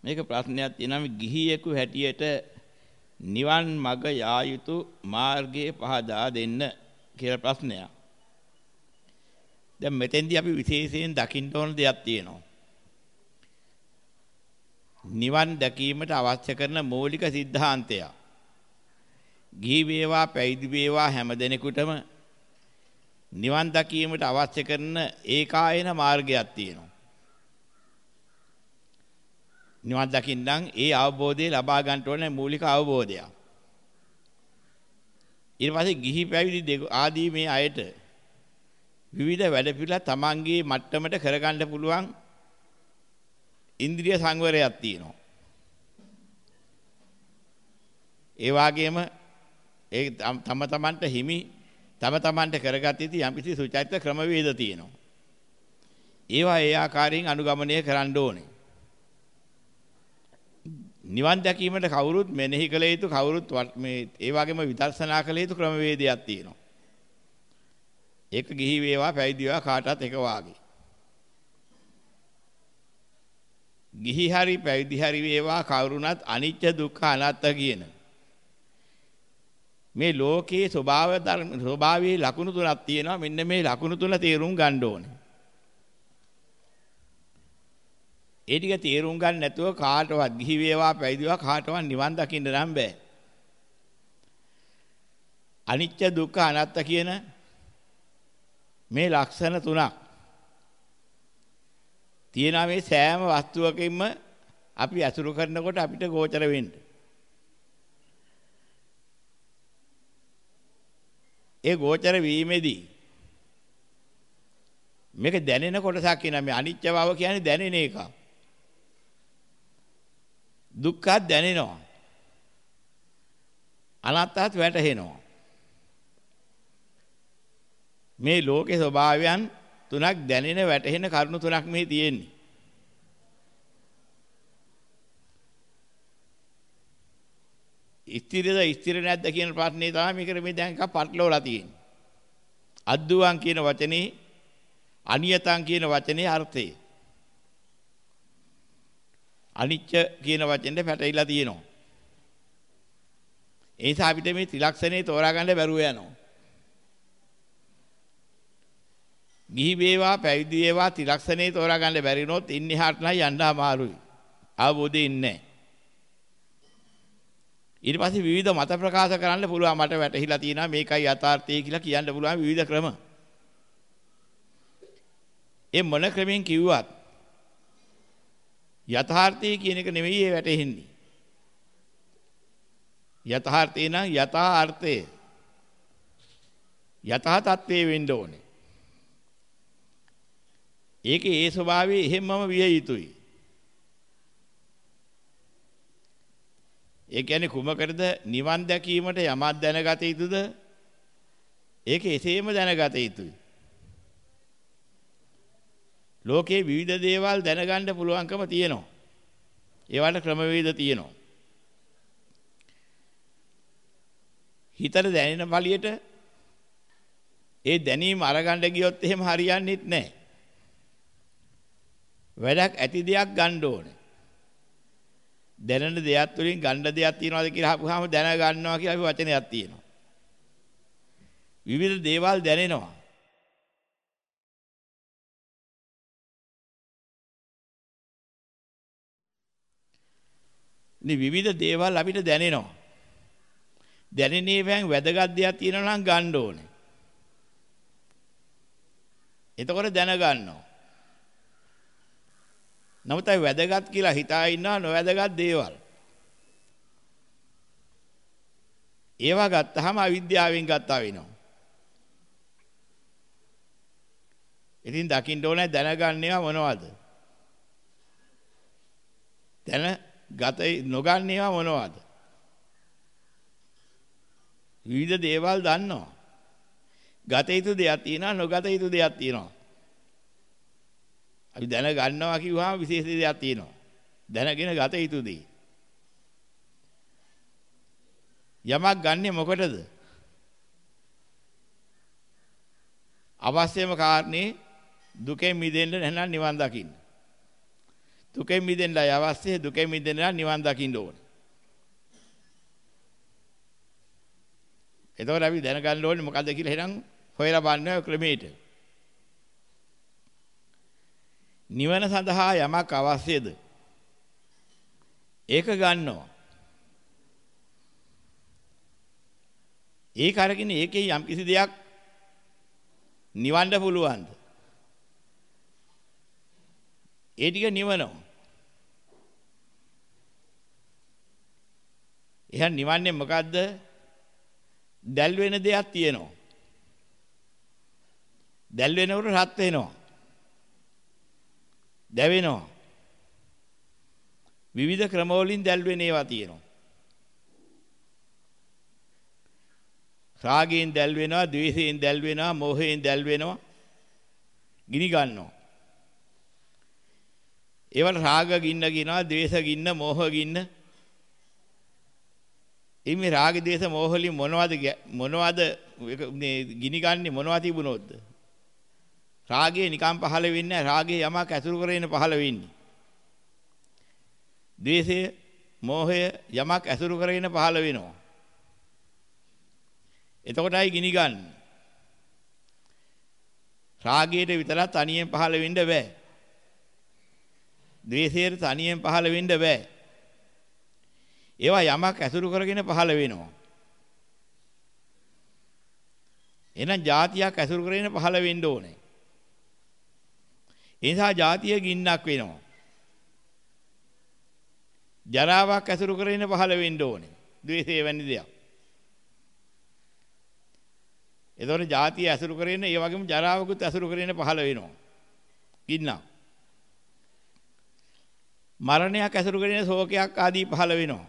මේක ප්‍රශ්නයක් තියෙනවා ගිහියෙකු හැටියට නිවන් මඟ යා යුතු මාර්ගයේ පහදා දෙන්න කියලා ප්‍රශ්නයක්. දැන් මෙතෙන්දී අපි විශේෂයෙන් දකින්න ඕන දෙයක් තියෙනවා. නිවන් දැකීමට අවශ්‍ය කරන මූලික સિદ્ધාන්තය. ගිහි වේවා පැවිදි වේවා හැම දෙනෙකුටම නිවන් දැකීමට අවශ්‍ය කරන ඒකායන මාර්ගයක් තියෙනවා. නිවන් දකින්නම් ඒ අවබෝධය ලබා ගන්න ඕනේ මූලික අවබෝධය. ඊට පස්සේ ගිහි පැවිදි ආදී මේ අයට විවිධ වැඩ පිළිවෙල තමන්ගේ මට්ටමට කරගන්න පුළුවන් ඉන්ද්‍රිය සංවරයක් තියෙනවා. ඒ වගේම ඒ තම තමන්ට හිමි තම තමන්ට කරගත යුතු යම්කිසි සුචරිත ක්‍රමවේද තියෙනවා. ඒවා ඒ ආකාරයෙන් අනුගමනය කරන්න ඕනේ. නිවන් දැකීමට කවුරුත් මෙනෙහි කළ යුතු කවුරුත් මේ ඒ වගේම විදර්ශනා කළ යුතු ක්‍රමවේදයක් තියෙනවා. ඒක ගිහි වේවා පැවිදි වේවා කාටවත් එක වාගේ. ගිහි හරි පැවිදි හරි වේවා කවුරුණත් අනිත්‍ය දුක්ඛ අනාත්ම කියන මේ ලෝකයේ ස්වභාවයේ ලක්ෂණ තුනක් තියෙනවා. මෙන්න මේ ලක්ෂණ තුන තේරුම් ගන්න ඕනේ. ඒ ටික තේරුම් ගන්න නැතුව කාටවත් ගිහි වේවා පැවිදි වේවා කාටවත් නිවන් දකින්න නම් බෑ. අනිත්‍ය දුක්ඛ අනාත්ම කියන මේ ලක්ෂණ තුනක් තියෙනවා මේ සෑම වස්තුවකින්ම අපි අසුරු කරනකොට අපිට ගෝචර වෙන්න. ඒ ගෝචර වීමේදී මේක දැනෙන කොටසක් කියන මේ අනිත්‍ය බව කියන්නේ දැනෙන එක. දුක්ඛත් දැනෙනවා. අනාත්තත් වැටහෙනවා. මේ ලෝකේ ස්වභාවයන් තුනක් දැනෙන වැටහෙන කරුණු තුනක් මේ තියෙන්නේ. ස්ථිර නැද්ද කියන ප්‍රශ්නේ තමයි මේකට මේ දැන් එකක් පටලවලා තියෙන්නේ. අද්දුවන් කියන වචනේ අනියතං කියන වචනේ අර්ථය. අනිච්ච කියන වචෙන්ද පැටලිලා තියෙනවා. ඒ නිසා අපිට මේ ත්‍රිලක්ෂණේ තෝරා ගන්න බැරුව යනවා. ගිහි වේවා පැවිදි වේවා ත්‍රිලක්ෂණේ තෝරා ගන්න බැරි වුණොත් ඉන්නේ හාට නම් යන්න අමාරුයි. අවබෝධය ඉන්නේ නැහැ. ඊට පස්සේ විවිධ මත ප්‍රකාශ කරන්න පුළුවන්. මට වැටහිලා තියෙනවා මේකයි යථාර්ථය කියලා කියන්න පුළුවන් විවිධ ක්‍රම. ඒ මොන ක්‍රමෙන් කිව්වත් යථාර්ථය කියන එක නෙවෙයි ඒ වැටෙන්නේ. යථාර්ථේ නම් යථා අර්ථය. යථා තත්ත්වයේ වෙන්න ඕනේ. ඒකේ ඒ ස්වභාවය එහෙමම විය යුතුයි. ඒ කියන්නේ කුමකටද නිවන් දැකීමට යමක් දැනගත යුතුද? ඒක එසේම දැනගත යුතුයි. ලෝකේ විවිධ දේවල් දැනගන්න පුළුවන්කම තියෙනවා. ඒවට ක්‍රමවේද තියෙනවා. හිතට දැනෙන පළියට ඒ දැනීම අරගන්න ගියොත් එහෙම හරියන්නේ නැහැ. වැඩක් ඇති දෙයක් ගන්න ඕනේ. දැනෙන දෙයක් තුළින් ගන්න දෙයක් තියනවාද කියලා අහපුවාම දැන ගන්නවා කියලා අපි වචනයක් තියෙනවා. විවිධ දේවල් දැනෙනවා. විවිධ දේවල් අපිට දැනෙනවා. දැනෙනේෙන් වැදගත් දෙයක් තියෙනවා නම් ගන්න ඕනේ. එතකොට දැන ගන්නවා. නමුත් ඒ වැදගත් කියලා හිතා ඉන්නවා නොවැදගත් දේවල්. ඒවා ගත්තාම අවිද්‍යාවෙන් ගත්තා වෙනවා. ඉතින් දකින්න ඕනේ දැනගන්නේවා මොනවද? ගත නොගන්නේවා මොනවද? විවිධ දේවල් දන්නවා. ගත යුතු දෙයක් තියෙනවා නොගත යුතු දෙයක් තියෙනවා. අපි දැන ගන්නවා කිව්වම විශේෂ දෙයක් තියෙනවා. දැනගෙන ගත යුතු දේ. යමක් ගන්නෙ මොකටද? අවශ්‍යම කාරණේ දුකෙන් මිදෙන්න නැත්නම් නිවන් දකින්න. දුකෙන් මිදෙන්නයි අවශ්‍ය. දුකෙන් මිදෙන්න නිවන් දකින්න ඕනේ. එතකොට අපි දැනගන්න ඕනේ මොකද්ද කියලා එහෙනම් හොයලා බලන්න ඔය ක්‍රමයට. නිවන සඳහා යමක් අවශ්‍යද? ඒක ගන්නවා. ඒක අරගෙන ඒකේ යම් කිසි දෙයක් නිවන්න පුළුවන්ද? ඒ ටික නිවනවා. එහෙනම් නිවන්නේ මොකද්ද? දැල් වෙන දෙයක් තියෙනවා. දැල් වෙනකොට රත් වෙනවා. දැවෙනවා. විවිධ ක්‍රම වලින් දැල් වෙන ඒවා තියෙනවා. රාගයෙන් දැල් වෙනවා, ද්වේෂයෙන් දැල් වෙනවා, මෝහයෙන් දැල් වෙනවා. ගිනි ගන්නවා. ඒවට රාග ගින්න කියනවා, ද්වේෂ ගින්න, මෝහ ගින්න. මේ රාග, ද්වේෂ, මෝහ වලින් මොනවද මේ ගිනි ගන්නේ මොනවද තිබුණොත්ද? රාගය නිකම් පහළ වෙන්නේ නැහැ. රාගය යමක් ඇසුරු කරගෙන පහළ වෙන්නේ. ද්වේෂය, මෝහය යමක් ඇසුරු කරගෙන පහළ වෙනවා. එතකොටයි ගිනි ගන්න. රාගයට විතරක් තනියෙන් පහළ වෙන්න බෑ. ද්වේෂයට තනියෙන් පහළ වෙන්න බෑ. ඒවා යමක් ඇසුරු කරගෙන පහළ වෙනවා. එහෙනම් જાතියක් ඇසුරු කරගෙන පහළ වෙන්න ඕනේ. ඒ නිසා જાතිය ගින්නක් වෙනවා. ජරාවක් ඇසුරු කරගෙන පහළ වෙන්න ඕනේ. ද්වේෂය වැනි දෙයක්. එතකොට જાතිය ඇසුරු කරගෙන ඒ වගේම ජරාවකුත් ඇසුරු කරගෙන පහළ වෙනවා. ගින්නක්. මරණයක් ඇසුරු කරගෙන ශෝකයක් ආදී පහළ වෙනවා.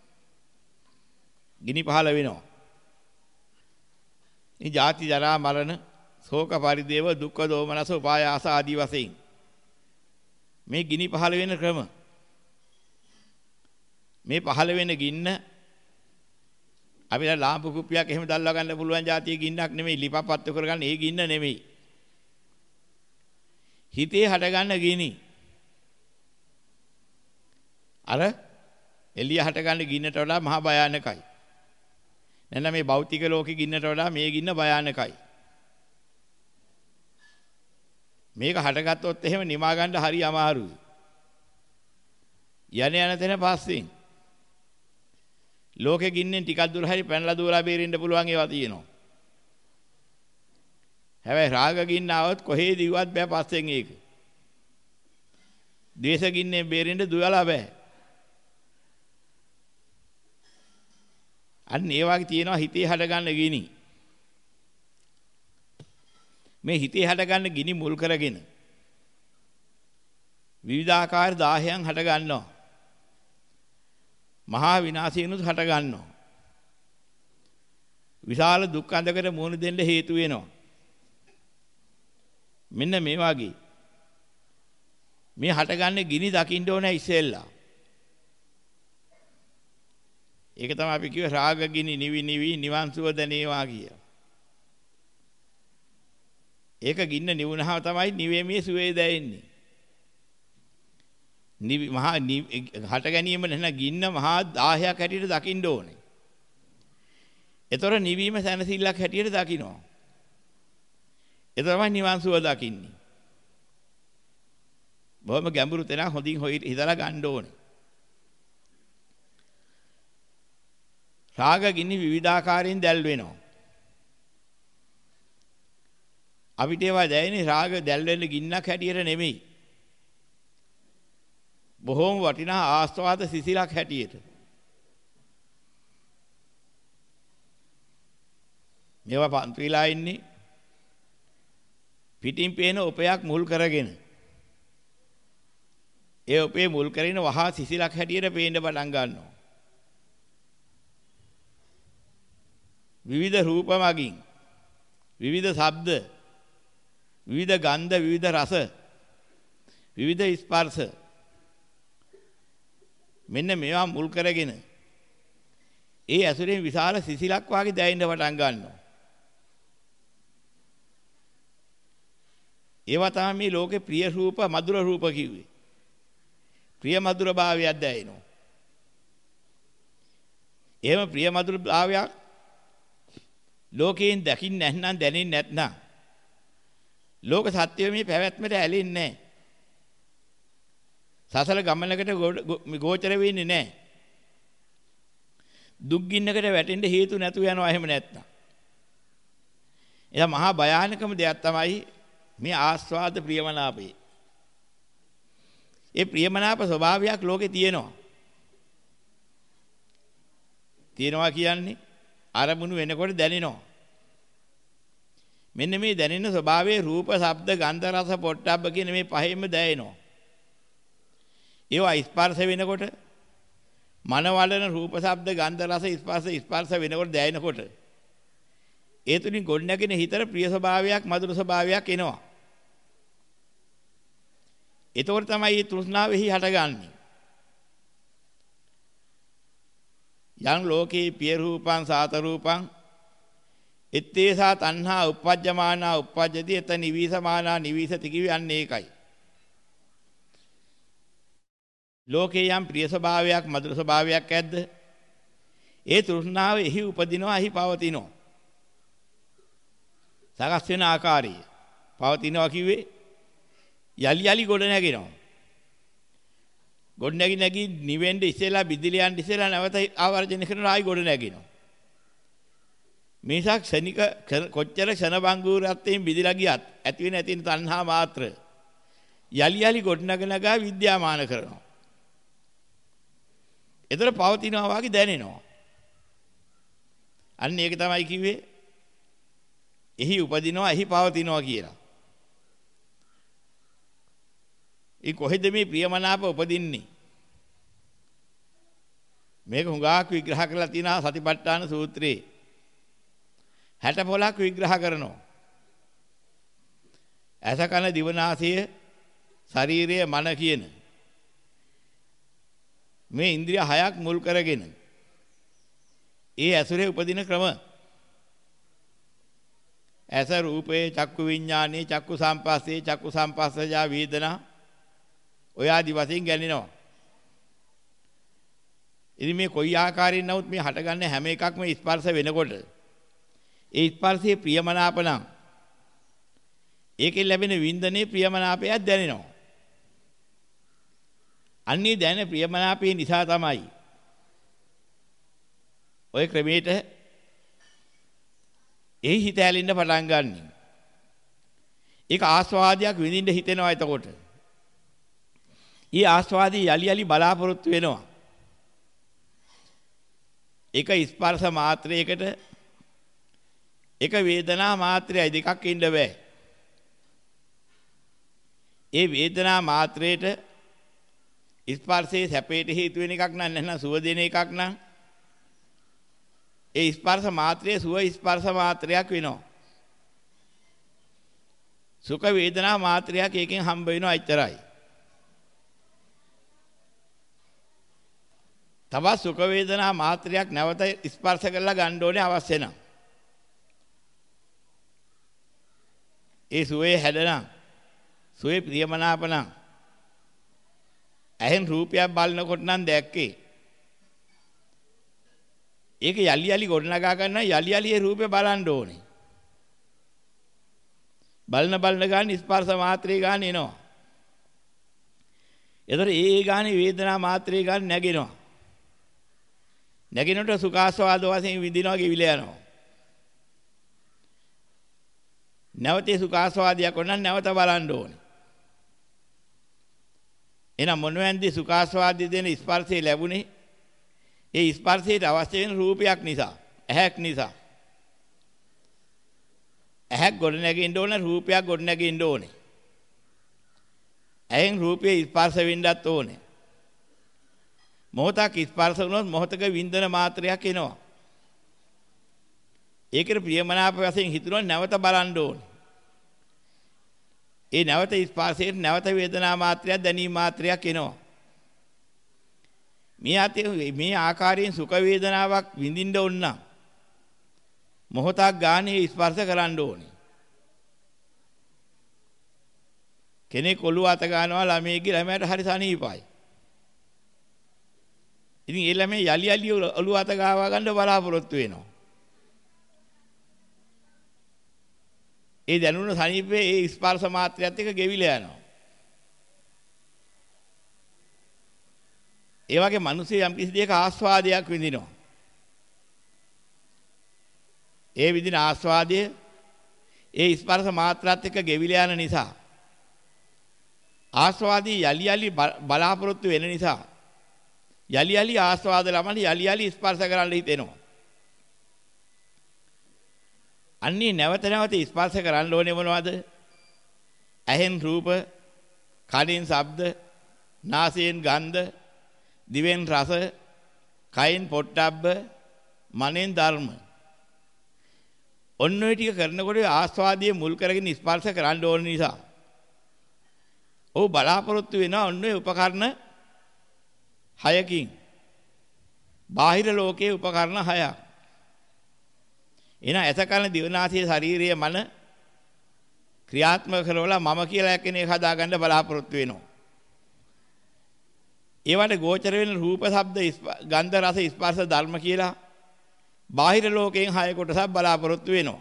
ගිනි පහළ වෙනවා. මේ ජාති ජරා මරණ ශෝක පරිදේව දුක්ඛ දෝමනස උපායාස ආදී වශයෙන් මේ ගිනි පහළ වෙන ක්‍රම. මේ පහළ වෙන ගින්න අපිට ලාම්පු කුප්පියක් එහෙම දැල්ලා ගන්න පුළුවන් જાතිය ගින්නක් නෙමෙයි. ලිපපත්තු කරගන්න ඒ ගින්න නෙමෙයි. හිතේ හටගන්න ගිනි. අර එළිය හටගන්න ගින්නට වඩා මහා භයානකයි. නැත්නම් මේ භෞතික ලෝකේ ගින්නට වඩා මේ ගින්න භයානකයි. මේක හටගත්තොත් එහෙම නිමා ගන්න හරි අමාරුයි. යන තැන පස්සෙන් ලෝකෙ ගින්නෙන් ටිකක් දුර හරි පැනලා දුවලා බේරෙන්න පුළුවන් ඒවා තියෙනවා. හැබැයි රාග ගින්න આવොත් කොහේ දිව්වත් බෑ පස්සෙන් ඒක. ද්වේෂ ගින්නෙන් බේරෙන්න දුවලා බෑ. අන්න ඒ වගේ තියෙනවා හිතේ හටගන්න ගිනි. මේ හිතේ හටගන්න ගිනි මුල් කරගෙන විවිධාකාර 10න් හට ගන්නවා. මහා විනාශයනුත් හට ගන්නවා. විශාල දුක් අඳකට මුහුණ දෙන්න හේතු වෙනවා. මෙන්න මේ වගේ මේ හටගන්නේ ගිනි දකින්න ඕනේ ඉස්සෙල්ලා. ඒක තමයි අපි කිව්වේ රාග ගිනි නිවි නිවි නිවන් සුව දැනේවා කිය. ඒක ගින්න නිවුනහම තමයි නිවීමේ සුවේ දැනෙන්නේ. මහා හට ගැනීම නැන ගින්න මහා 10ක් හැටියට දකින්න ඕනේ. ඒතොර නිවීම සැනසෙල්ලක් හැටියට දකින්නවා. ඒ තමයි නිවන් සුව දකින්නේ. බොහොම ගැඹුරු තැනක් හොඳින් හිතලා ගන්න ඕනේ. රාග ගිනි විවිධාකාරයෙන් දැල් වෙනවා. අපිට ඒවා දැනෙන්නේ රාග දැල් වෙන ගින්නක් හැටියට නෙමෙයි. බොහෝම වටිනා ආස්වාද සිසිලක් හැටියට. මේවා පන්තු වෙලා ඉන්නේ පිටින් පේන උපයක් මුල් කරගෙන. ඒ උපේ මුල් කරගෙන වහා සිසිලක් හැටියට පේන්න පටන් ගන්නවා. විවිධ රූප මගින් විවිධ ශබ්ද විවිධ ගන්ධ විවිධ රස විවිධ ස්පර්ශ මෙන්න මේවා මුල් කරගෙන ඒ ඇසුරෙන් විශාල සිසිලක් වාගේ දැනෙන්න පටන් ගන්නවා. ඒවා තමයි මේ ලෝකේ ප්‍රිය රූප මధుර රූප කිව්වේ. ප්‍රිය මధుර භාවයක් දැනෙනවා. එහෙම ප්‍රිය මధుර භාවයක් ලෝකයෙන් දකින්න නැත්නම් දැනෙන්නේ නැත්නම් ලෝක සත්‍යය මේ පැවැත්මට ඇලෙන්නේ නැහැ. සසල ගමනකට ගෝචර වෙන්නේ නැහැ. දුක් ගින්නකට වැටෙන්න හේතු නැතුව යනවා එහෙම නැත්නම්. එයා මහා භයානකම දෙයක් තමයි මේ ආස්වාද ප්‍රියමනාපේ. ඒ ප්‍රියමනාප ස්වභාවයක් ලෝකේ තියෙනවා. තියෙනවා කියන්නේ අරමුණු වෙනකොට දැනෙනවා. මෙන්න මේ දැනෙන ස්වභාවයේ රූප, ශබ්ද, ගන්ධ, රස, පොට්ටබ්බ කියන මේ පහෙම දැනෙනවා. ඒවා ස්පර්ශ වෙනකොට මනවලන රූප, ශබ්ද, ගන්ධ, රස, ස්පර්ශ වෙනකොට දැනෙනකොට ඒ තුලින් ගොඩනැගෙන හිතට ප්‍රිය ස්වභාවයක්, මధుර ස්වභාවයක් එනවා. එතකොට තමයි මේ තෘෂ්ණාවෙහි හටගන්නේ. යං ලෝකේ පිය රූපං සාත රූපං ඉත්තේසා තණ්හා uppajjamaana uppajjati එත නිවිසමානා නිවිසති කියන්නේ ඒකයි. ලෝකේ යම් ප්‍රිය ස්වභාවයක්, මధుර ස්වභාවයක් ඇද්ද? ඒ තෘෂ්ණාව එහි උපදිනවා, එහි පවතිනවා. සකස් වෙන ආකාරය පවතිනවා කිව්වේ යලි යලි ගොඩ නැගෙනවා. ගොඩ නැගි නිවෙන්න ඉස්සෙලා බිදිලියන් ඉස්සෙලා නැවත ආවර්ජන කරන ආයි ගොඩ නැගෙනවා. මේසක් ක්ෂණික කොච්චර ක්ෂණ බංගුරත්තෙන් බිදිලා ගියත් ඇති වෙන ඇතින තණ්හා මාත්‍ර යලි යලි ගොඩ නැගනගා විද්‍යාමාන කරනවා. ඒතර පවතිනවා වගේ දැනෙනවා. අන්න ඒක තමයි කිව්වේ එහි උපදිනවා, එහි පවතිනවා කියලා. ඒ කොහෙද මේ ප්‍රියමනාප උපදින්නේ? මේක හුඟක් විග්‍රහ කරලා තියෙනවා සතිපට්ඨාන සූත්‍රයේ. 60 පොලක් විග්‍රහ කරනවා. ඇස කන දිව නාසය ශරීරය මන කියන මේ ඉන්ද්‍රිය හයක් මුල් කරගෙන ඒ ඇසුරේ උපදින ක්‍රම. ඇස රූපේ, චක්කු විඥානේ, චක්කු සම්පස්සේ, චක්කු සම්පස්සජා වේදනා ඔය ආදි වශයෙන් ගැනෙනවා. ඉතින් මේ කොයි ආකාරයෙන් නමුත් මේ හටගන්න හැම එකක්ම ස්පර්ශ වෙනකොට ඒ ස්පර්ශයේ ප්‍රියමනාප නම් ඒකෙන් ලැබෙන වින්දනේ ප්‍රියමනාපයක් දැනෙනවා. අන්නේ දැනෙන ප්‍රියමනාපේ නිසා තමයි ඔය ක්‍රමයට ඒ හිත ඇලෙන්න පටන් ගන්නෙ. ඒක ආස්වාදයක් විඳින්න හිතෙනවා. එතකොට ඊ ආස්වාදී යලි යලි බලාපොරොත්තු වෙනවා. එක ස්පර්ශ මාත්‍රයකට එක වේදනා මාත්‍රයයි දෙකක් ඉන්න බෑ. ඒ වේදනා මාත්‍රයට ස්පර්ශයේ සැපයට හේතු වෙන එකක් නම් නැත්නම් සුව දෙන එකක් නම් ඒ ස්පර්ශ මාත්‍රයේ සුව ස්පර්ශ මාත්‍රයක් වෙනවා. සුඛ වේදනා මාත්‍රයක් එකෙන් හම්බ වෙනවා එච්චරයි. තවත් සුඛ වේදනා මාත්‍රයක් නැවත ස්පර්ශ කරලා ගන්න ඕනේ අවශ්‍ය නම්. ඒ සුවේ හැදෙනා සුවේ ප්‍රියමනාපනම් ඇහෙන් රූපයක් බලනකොට නම් දැක්කේ. ඒක යලි යලි ගොඩනගා ගන්න යලි යලි ඒ රූපේ බලන්න ඕනේ. බලන ගාන ස්පර්ශ මාත්‍රේ ගාන එනවා. ඒතර ඒ ගානේ වේදනා මාත්‍රේ ගාන නැගෙනවා. නැගිනකොට සුඛාස්වාද වශයෙන් විඳිනවා කිවිල යනවා. නැවතේ සුඛාස්වාදයක් වුණා නැවත බලන්න ඕනේ. එහෙනම් මොනවැන්දි සුඛාස්වාදී දෙන ස්පර්ශය ලැබුණේ? ඒ ස්පර්ශයට අවශ්‍ය වෙන රූපයක් නිසා, ඇහැක් නිසා. ඇහැක් ගොඩ නැගෙන්න ඕන, රූපයක් ගොඩ නැගෙන්න ඕනේ. ඇහෙන් රූපයේ ස්පර්ශ වෙන්නත් ඕනේ. මොහොතක් ස්පර්ශ වුණොත් මොහොතක වින්දන මාත්‍රයක් එනවා. ඒකට ප්‍රියමනාප වශයෙන් හිතුනොත් නැවත බලන්න ඕනේ. ඒ නැවත ස්පර්ශයට නැවත වේදනා මාත්‍රයක් දැනීම මාත්‍රයක් එනවා. මේ ආකාරයෙන් සුඛ වේදනාවක් විඳින්න ඕන නම් මොහොතක් ගානේ ස්පර්ශ කරන්න ඕනේ. කෙනෙක් ඔළුව අත ගන්නවා ළමයේගේ ළමයට හරි සනීපයි. ඉතින් ඒ ළමයි යලි යලි ඔළුව අත ගාවා ගන්න බලාපොරොත්තු වෙනවා. ඒ දැනුණ සනීපේ ඒ ස්පර්ශ මාත්‍රයත් එක්ක ගෙවිලා යනවා. ඒ වගේ මිනිස්සු යම් කිසි දෙයක ආස්වාදයක් විඳිනවා. ඒ විඳින ආස්වාදය ඒ ස්පර්ශ මාත්‍රාත් එක්ක ගෙවිලා යන නිසා ආස්වාදී යලි යලි බලාපොරොත්තු වෙන නිසා යලි යලි ආස්වාද ළමන යලි යලි ස්පර්ශ කරන්න හිතෙනවා. අන්නේ නැවත නැවත ස්පර්ශ කරන්න ඕනේ මොනවද? ඇහෙන් රූප, කනින් ශබ්ද, නාසයෙන් ගන්ධ, දිවෙන් රස, කයින් පොට්ටබ්බ, මනෙන් ධර්ම. ඔන්න ඔය ටික කරනකොට ආස්වාදයේ මුල් කරගෙන ස්පර්ශ කරන්න ඕන නිසා ඔව් බලාපොරොත්තු වෙනවා ඔන්න ඔය උපකරණ 6කින්. බාහිර ලෝකයේ උපකරණ 6ක්. එන ඇතකන දිවනාසය ශාරීරිය මන ක්‍රියාත්මක කරවලා මම කියලා කෙනෙක් හදාගන්න බලාපොරොත්තු වෙනවා. ඒවට ගෝචර වෙන රූප, ශබ්ද, ගන්ධ, රස, ස්පර්ශ, ධර්ම කියලා බාහිර ලෝකයෙන් 6 කොටසක් බලාපොරොත්තු වෙනවා.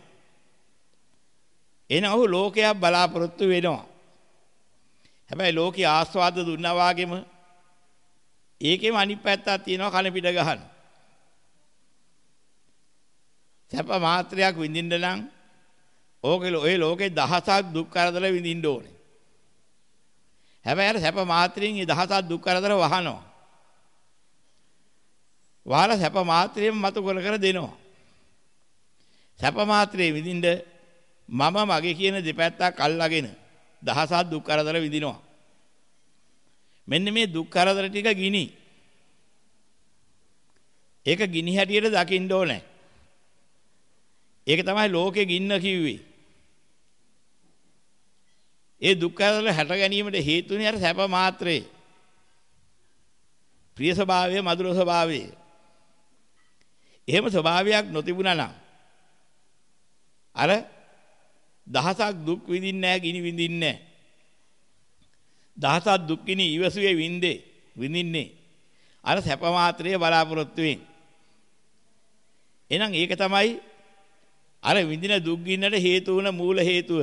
එන ඔහු ලෝකයක් බලාපොරොත්තු වෙනවා. හැබැයි ලෝකේ ආස්වාද දුන්නා වාගේම ඒකෙම අනිත් පැත්තක් තියෙනවා කන පිට ගහන. සැප මාත්‍රයක් විඳින්න නම් ඔය ලෝකේ දහසක් දුක් කරදර විඳින්න ඕනේ. හැබැයි අර සැප මාත්‍රයෙන් මේ දහසක් දුක් කරදර වහනවා. වහලා සැප මාත්‍රයෙන් මතු කර දෙනවා. සැප මාත්‍රයේ විඳින්න මම මගේ කියන දෙපැත්තක් අල්ලාගෙන දහසක් දුක් කරදර විඳිනවා. මෙන්න මේ දුක් කරදර ටික ගිනි. ඒක ගිනි හැටියට දකින්න ඕනේ. ඒක තමයි ලෝකේ ගින්න කිව්වේ. ඒ දුක් කරදර හැට ගැනීමට හේතුනේ අර සැප මාත්‍රේ. ප්‍රිය ස්වභාවය, මధుර ස්වභාවය. එහෙම ස්වභාවයක් නොතිබුණා නම් අර දහසක් දුක් විඳින්නේ නැහැ, ගිනි විඳින්නේ නැහැ. දහසක් දුක් ගිනි ඉවසුවේ විඳින්නේ අර සැප මාත්‍රයේ බලාපොරොත්තු වෙන. එහෙනම් ඒක තමයි අර විඳින දුක් ගින්නට හේතු වුණ මූල හේතුව.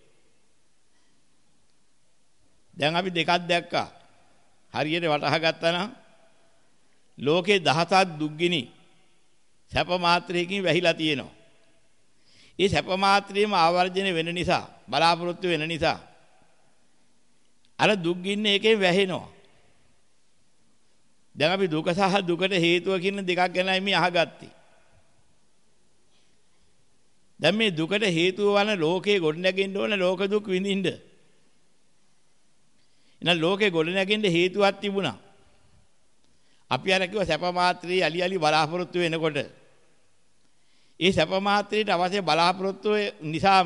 දැන් අපි දෙකක් දැක්කා. හරියට වටහා ගත්තා නම් ලෝකේ දහසක් දුක් ගිනි සැප මාත්‍රයකින් වැහිලා තියෙනවා. ඒ සැප මාත්‍රයේම ආවර්ජන වෙන නිසා, බලාපොරොත්තු වෙන නිසා අර දුක් ගින්න එකෙන් වැහෙනවා. දැන් අපි දුක සහ දුකට හේතුව කියන දෙකක් ගැනයි මේ අහගත්තේ. දැන් මේ දුකට හේතුව වන ලෝකේ ගොඩනැගෙන්න ඕන ලෝක දුක් විඳින්න. එහෙනම් ලෝකේ ගොඩනැගෙන්න හේතුවක් තිබුණා. අපි අර කිව්ව සැප මාත්‍රයේ අලි අලි බලාපොරොත්තු වෙනකොට ඒ සැප මාත්‍රයට අවශ්‍ය බලාපොරොත්තු නිසාම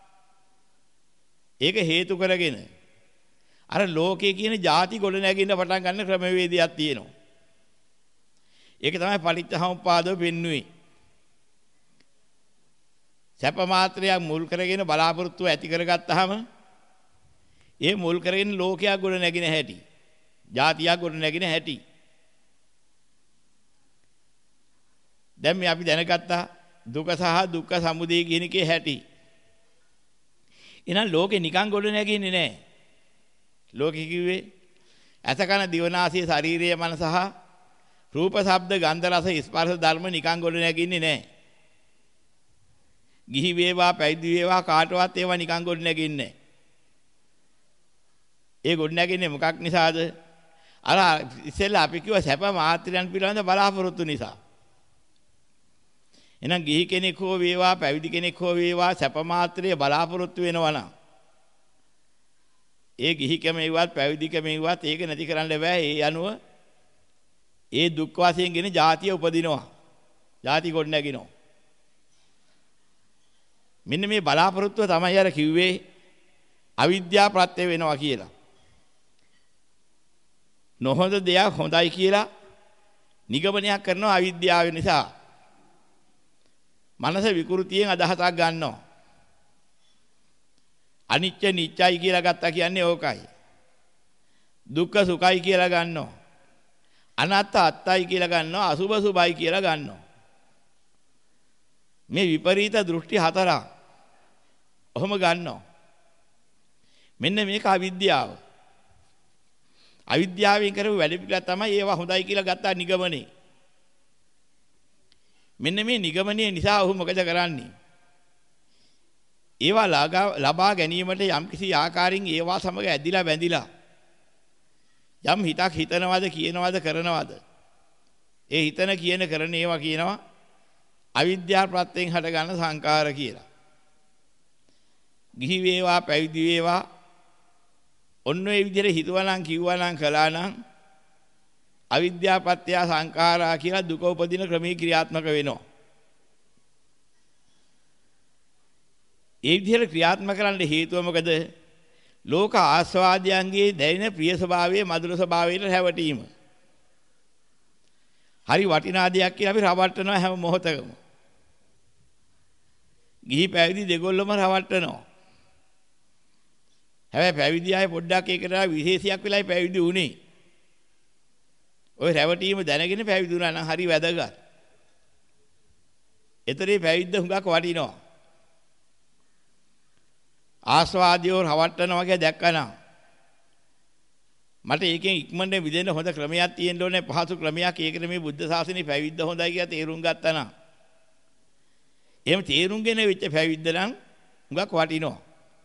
ඒක හේතු කරගෙන අර ලෝකයේ කියන ಜಾති ගොඩනැගෙන්න පටන් ගන්න ක්‍රමවේදයක් තියෙනවා. ඒක තමයි පටිච්චසමුප්පාදව පෙන්වුවේ. සැප මාත්‍රයක් මුල් කරගෙන බලාපොරොත්තු ඇති කරගත්තාම ඒ මුල් කරගෙන ලෝකයක් ගොඩනැගෙන හැටි, ಜಾතියක් ගොඩනැගෙන හැටි. දැන් මේ අපි දැනගත්තා දුක සහ දුක්ඛ සමුදය කියන එකේ හැටි. එහෙනම් ලෝකේ නිකන් ගොඩනැගෙන්නේ නැහැ. ලෝකෙ කිව්වේ ඇසකන දිවනාසය ශාරීරිය මන සහ රූප ශබ්ද ගන්ධ රස ස්පර්ශ ධර්ම නිකන් ගොඩ නැගින්නේ නැහැ. ගිහි වේවා පැවිදි වේවා කාටවත් ඒවා නිකන් ගොඩ නැගින්නේ නැහැ. ඒ ගොඩ නැගින්නේ මොකක් නිසාද? අර ඉස්සෙල්ලා අපි කිව්ව සැප මාත්‍රයන් පිළිබඳ බලාපොරොත්තු නිසා. එහෙනම් ගිහි කෙනෙක් හෝ වේවා පැවිදි කෙනෙක් හෝ වේවා සැප මාත්‍රයේ බලාපොරොත්තු වෙනවා නම් ඒ ගිහිකම ඉවත් පැවිදිකම ඉවත් ඒක නැති කරන්න බෑ. ඒ අනුව ඒ දුක් වාසයෙන් ගෙන ಜಾතිය උපදිනවා. ಜಾති ගොඩ නැගිනවා. මෙන්න මේ බලාපොරොත්තුව තමයි අර කිව්වේ අවිද්‍යාව ප්‍රත්‍ය වෙනවා කියලා. නොහොඳ දෙයක් හොඳයි කියලා නිගමනයක් කරනවා අවිද්‍යාව නිසා. මනස විකෘතියෙන් අදහසක් ගන්නවා. අනිත්‍ය නිත්‍යයි කියලා ගත්තා කියන්නේ ඕකයි. දුක්ඛ සුඛයි කියලා ගන්නවා. අනත්ත අත්තයි කියලා ගන්නවා, අසුභ සුභයි කියලා ගන්නවා. මේ විපරීත දෘෂ්ටි හතරක් ඔහොම ගන්නවා. මෙන්න මේක අවිද්‍යාව. අවිද්‍යාවෙන් කරපු වැඩ පිළිවෙල තමයි ඒවා හොඳයි කියලා ගත්තා නිගමනේ. මෙන්න මේ නිගමනයේ නිසා ඔහු මොකද කරන්නේ? ඒවා ලබා ගැනීමට යම්කිසි ආකාරයෙන් ඒවා සමග ඇදිලා බැඳිලා යම් හිතක් හිතනවද කියනවද කරනවද? ඒ හිතන කියන කරන ඒවා කියනවා අවිද්‍යාව ප්‍රත්‍යයෙන් හටගන්න සංකාර කියලා. ගිහි වේවා පැවිදි වේවා ඔන්න ඔය විදිහට හිතුවනම් කිව්වනම් කළානම් අවිද්‍යාව පත්‍ය සංඛාරා කියලා දුක උපදින ක්‍රමී ක්‍රියාත්මක වෙනවා. ඒ විදිහට ක්‍රියාත්මක කරන්න හේතුව මොකද? ලෝක ආස්වාදයන්ගේ දැනෙන ප්‍රිය ස්වභාවයේ මధుර ස්වභාවයට හැවටීම. හරි වටිනා දෙයක් කියලා අපි රවට්ටනවා හැම මොහොතකම. ගිහි පැවිදි දෙගොල්ලම රවට්ටනවා. හැබැයි පැවිදි අය පොඩ්ඩක් ඒකට විශේෂයක් වෙලයි පැවිදි වුණේ. ඔය රැවටීම දැනගෙන පැවිදි වුණා නම් හරි වැදගත්. ඒතරේ පැවිද්ද හුඟක් වටිනවා. ආස්වාදියෝ රවට්ටනවා වගේ දැක්කනම් මට ඒකෙන් ඉක්මනට විදෙන්න හොඳ ක්‍රමයක් තියෙන්න ඕනේ, පහසු ක්‍රමයක්. ඒකට මේ බුද්ධ ශාසනේ පැවිද්ද හොඳයි කියලා තේරුම් ගත්තා නම් එහෙම තේරුම්ගෙන වෙච්ච පැවිද්ද නම් හුඟක් වටිනවා.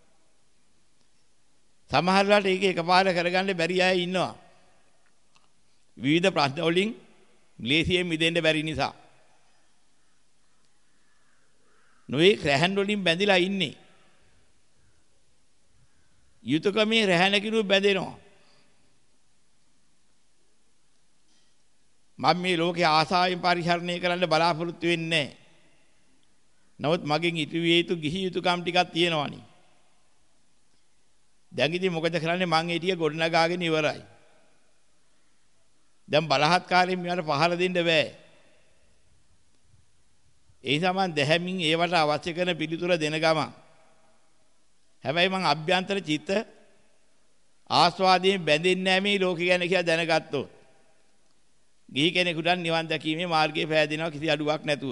සමහර වෙලාවට ඒක එකපාර කරගන්න බැරි අය ඉන්නවා. විවිධ ප්‍රශ්න වලින් ක්ලේශයෙන් මිදෙන්න බැරි නිසා. නොයේ රැහන් වලින් බැඳිලා ඉන්නේ. යුතුයකමේ රැහනකිනු බැඳෙනවා. මම මේ ලෝකේ ආසාවෙන් පරිහරණය කරන්න බලාපොරොත්තු වෙන්නේ නැහැ. නමුත් මගෙන් ඉටුවිය යුතු ගිහි යුතුයකම් ටිකක් තියෙනවානේ. දැන් ඉතින් මොකද කරන්නේ? මං ඒ ටික ගොඩනගාගෙන ඉවරයි. දැන් බලහත්කාරයෙන් මෙයාට පහර දෙන්න බෑ. ඒ නිසා මං දැහැමින් ඒවට අවශ්‍ය කරන පිළිතුර දෙන ගමන් හැබැයි මං අභ්‍යන්තර චිත්ත ආස්වාදයෙන් බැඳෙන්නේ නැහැ මේ ලෝකෙ ගැන කියලා දැනගත්තොත් ගිහි කෙනෙකුට නිවන් දැකීමේ මාර්ගය පෑදෙනවා කිසි අඩුවක් නැතුව.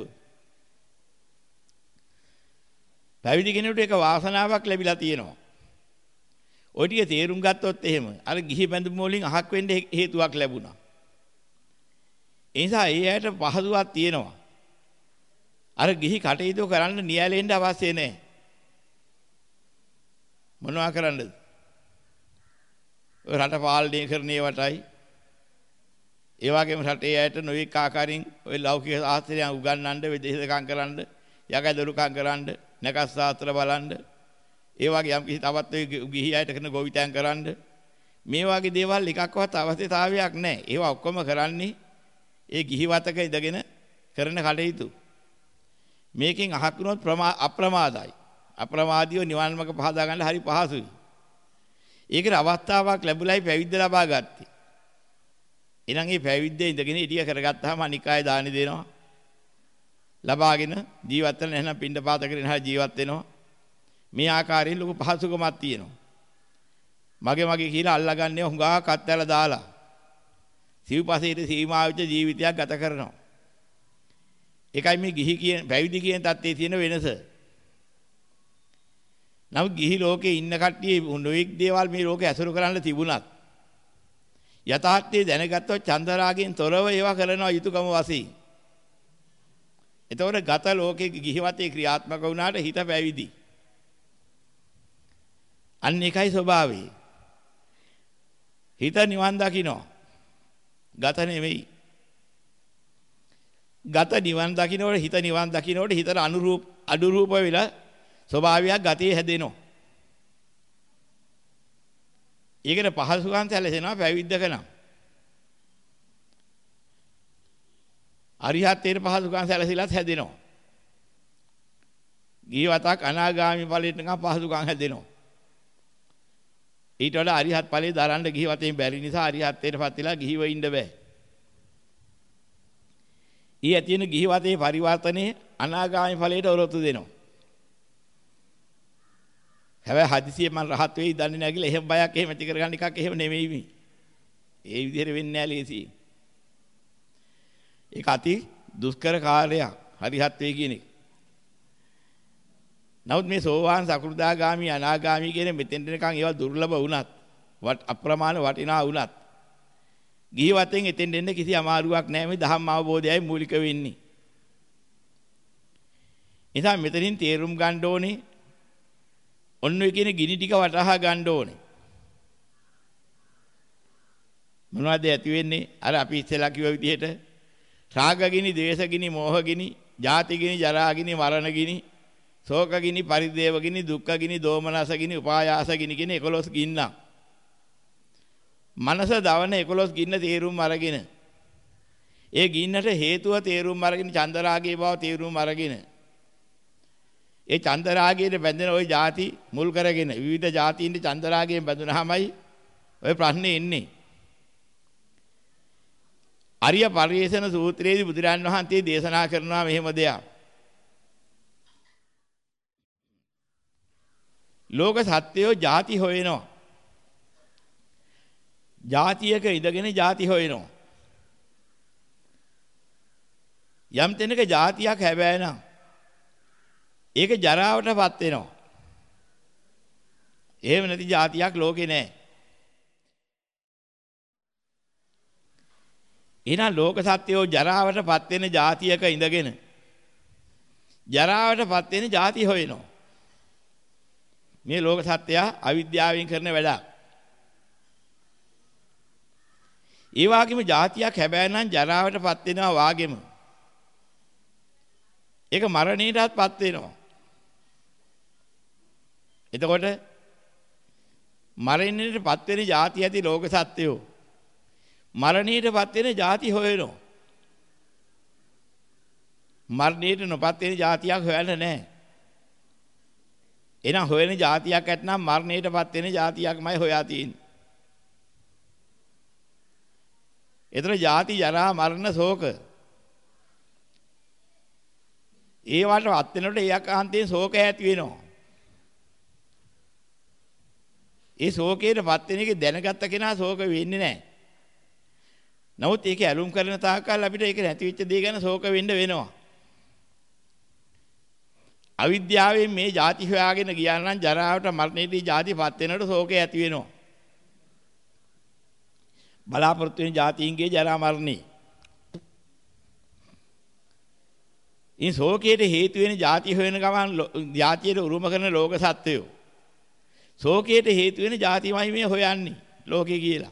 පැවිදි කෙනෙකුට ඒක වාසනාවක් ලැබිලා තියෙනවා. ඔය ටික තේරුම් ගත්තොත් එහෙම අර ගිහි බැඳුම් වලින් අහක් වෙන්න හේතුවක් ලැබුණා. ඒ නිසා ඒ ඇයට පහසුවක් තියෙනවා. අර ගිහි කටයුතු කරන්න නියැලෙන්න අවශ්‍ය නැහැ. මොනවා කරන්නද? ඔය රට පාලනය කරන ඒවටයි ඒ වගේම රටේ ඇයට නොයෙක් ආකාරයෙන් ඔය ලෞකික ශාස්ත්‍රයන් උගන්වන්න, විදේශකම් කරන්න, යකදොරුකම් කරන්න, නැකස් ශාස්ත්‍ර බලන්න, ඒ වගේ යම් කිසි තවත් ඔය ගිහි අයට කරන ගොවිතැන් කරන්න මේ වගේ දේවල් එකක්වත් අවශ්‍යතාවයක් නැහැ. ඒවා ඔක්කොම කරන්නේ ඒ ගිහි වතක ඉඳගෙන කරන කටයුතු. මේකෙන් අහක් වුණොත් අප්‍රමාදයි. අප්‍රමාදීව නිවන් මාර්ග පහදා ගන්න හරි පහසුයි. ඒකට අවස්ථාවක් ලැබුණයි පැවිද්ද ලබා ගත්තේ. එහෙනම් මේ පැවිද්දේ ඉඳගෙන ඉතිය කරගත්තාම අනික් අය දානි දෙනවා. ලබාගෙන ජීවත් වෙන එහෙනම් පින්ඩ පාත කරගෙන ජීවත් වෙනවා. මේ ආකාරයෙන් ලොකු පහසුකමක් තියෙනවා. මගේ කියලා අල්ලගන්නේ හුඟා කත්තැල දාලා සිව්පසේට සීමා වෙච්ච ජීවිතයක් ගත කරනවා. ඒකයි මේ ගිහි කියන පැවිදි කියන தත්ත්වයේ තියෙන වෙනස. නමුත් ගිහි ලෝකේ ඉන්න කට්ටිය නොඑක් දේවල් මේ ලෝකේ ඇසුරු කරන්න තිබුණත් යථාර්ථය දැනගත්තොත් චන්දරාගෙන් තොරව ඒවා කරනවා යුතුයකම වශයෙන්. එතකොට ගත ලෝකේ ගිහිවතේ ක්‍රියාත්මක වුණාට හිත පැවිදි. අන්න ඒකයි ස්වභාවය. හිත නිවන් දකින්න. ගත නෙවෙයි. ගත නිවන් දකින්නකොට හිත නිවන් දකින්නකොට හිතට අනුරූප වෙලා ස්වභාවයක් ගතිය හැදෙනවා. ඒකට පහසුකම් සැලසෙනවා පැවිද්දක නම්. අරිහත්ත්වයට පහසුකම් සැලසිලත් හැදෙනවා. ගිහිවතක් අනාගාමී ඵලයට නම් පහසුකම් හැදෙනවා. ඊට වඩා අරිහත් ඵලයේ දරන්න ගිහිවතෙන් බැරි නිසා අරිහත්ත්වයටපත් වෙලා ගිහිව ඉන්න බෑ. ඊ ඇතින ගිහිවතේ පරිවර්තනයේ අනාගාමී ඵලයට ඔරොත්තු දෙනවා. හැබැයි හදිසියෙ මම රහත් වෙයි දන්නේ නැහැ කියලා එහෙම බයක් එහෙම ඇති කරගන්න එකක් එහෙම නෙමෙයි මේ. ඒ විදිහට වෙන්නේ නැහැ ලේසි. ඒක අති දුෂ්කර කාර්යයක්. හරිහත් වේ කියන එක. නමුත් මේ සෝවාන් සකෘදාගාමි අනාගාමි කියන මෙතෙන් දෙනකන් ඒවා දුර්ලභ වුණත් අප්‍රමාණ වටිනා වුණත් ගිහි වතෙන් එතෙන් දෙන්න කිසි අමාරුවක් නැහැ. මේ ධම්ම අවබෝධයයි මූලික වෙන්නේ. එතන මෙතනින් තේරුම් ගන්න ඕනේ ඔන්න ඔය කියන ගිනි ටික වටහා ගන්න ඕනේ. මොනවද ඇති වෙන්නේ? අර අපි ඉස්සෙල්ලා කිව්ව විදිහට රාග ගිනි, ද්වේෂ ගිනි, මෝහ ගිනි, ජාති ගිනි, ජරා ගිනි, මරණ ගිනි, ශෝක ගිනි, පරිදේව ගිනි, දුක්ඛ ගිනි, දෝමනස ගිනි, උපායාස ගිනි කියන 11 ගින්න. මනස දවන 11 ගින්න තේරුම් අරගෙන ඒ ගින්නට හේතුව තේරුම් අරගෙන චන්දරාගයේ බව තේරුම් අරගෙන ඒ චන්දරාගයේ බැඳෙන ওই ಜಾති මුල් කරගෙන විවිධ ಜಾතියින්ට චන්දරාගයෙන් බැඳුනහමයි ඔය ප්‍රශ්නේ එන්නේ. අරිය පරිේෂණ සූත්‍රයේදී බුදුරන් වහන්සේ දේශනා කරනවා මෙහෙම දෙයක්. ලෝක සත්‍යෝ ಜಾති හොයනවා. ಜಾතියක ඉඳගෙන ಜಾති හොයනවා. යම් තැනක ಜಾතියක් හැබැයි නම් ඒක ජරාවටපත් වෙනවා. එහෙම නැති ಜಾතියක් ලෝකේ නැහැ. එහෙනම් ලෝක සත්‍යෝ ජරාවටපත් වෙන ಜಾතියක ඉඳගෙන ජරාවටපත් වෙන ಜಾති හොයනවා. මේ ලෝක සත්‍යය අවිද්‍යාවෙන් කරන වැඩක්. ඒ වගේම ಜಾතියක් හැබැයි නම් ජරාවටපත් වෙනවා වාගෙම. ඒක මරණයටත්පත් වෙනවා. එතකොට මරණයටපත් වෙන ಜಾති ඇති ලෝක සත්‍යෝ මරණයටපත් වෙන ಜಾති හොයනවා. මරණයට නොපත් වෙන ಜಾතියක් හොයන්න නැහැ. එහෙනම් හොයන ಜಾතියක් ඇත්නම් මරණයටපත් වෙන ಜಾතියක්මයි හොයා තියෙන්නේ. ඒතර ಜಾති ජරා මරණ ශෝක ඒවට වත් වෙනකොට ඒකාන්තයෙන් ශෝකය ඇති වෙනවා. ඒ ශෝකයටපත් වෙන එක දැනගත්ත කෙනා ශෝක වෙන්නේ නැහැ. නමුත් ඒක ඇලුම් කරන තාක්කල් අපිට ඒක නැති වෙච්ච දේ ගැන ශෝක වෙන්න වෙනවා. අවිද්‍යාවෙන් මේ ಜಾති හොයාගෙන ගියා නම් ජරාවට මරණයේදී ಜಾතිපත් වෙනකොට ශෝකය ඇති වෙනවා. බලාපොරොත්තු වෙන ಜಾතියින්ගේ ජරා මරණේ. ඉන් ශෝකයට හේතු වෙන ಜಾති හොයන ගමන් ಜಾතියට උරුම කරන ලෝක සත්වයෝ ශෝකයට හේතු වෙන ಜಾතිමයි මේ හොයන්නේ ලෝකේ කියලා.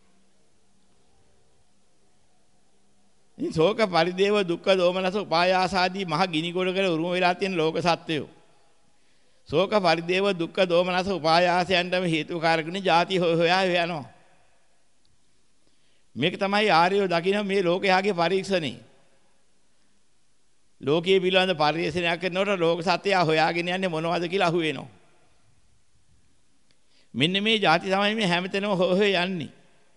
ඉන් ශෝක පරිදේව දුක්ඛ දෝමනස උපායාස ආදී මහ ගිනි ගොඩකට උරුම වෙලා තියෙන ලෝක සත්වයෝ ශෝක පරිදේව දුක්ඛ දෝමනස උපායාසයන්ටම හේතුකාරකනේ ಜಾති හොයා යනවා. මේක තමයි ආර්යෝ දකින්න මේ ලෝකයාගේ පරීක්ෂණේ. ලෝකයේ පිළිබඳ පරිශ්‍රණයක් කරනකොට ලෝක සත්‍යය හොයාගෙන යන්නේ මොනවද කියලා අහුවෙනවා. මෙන්න මේ ಜಾති තමයි මේ හැමතැනම හොය යන්නේ.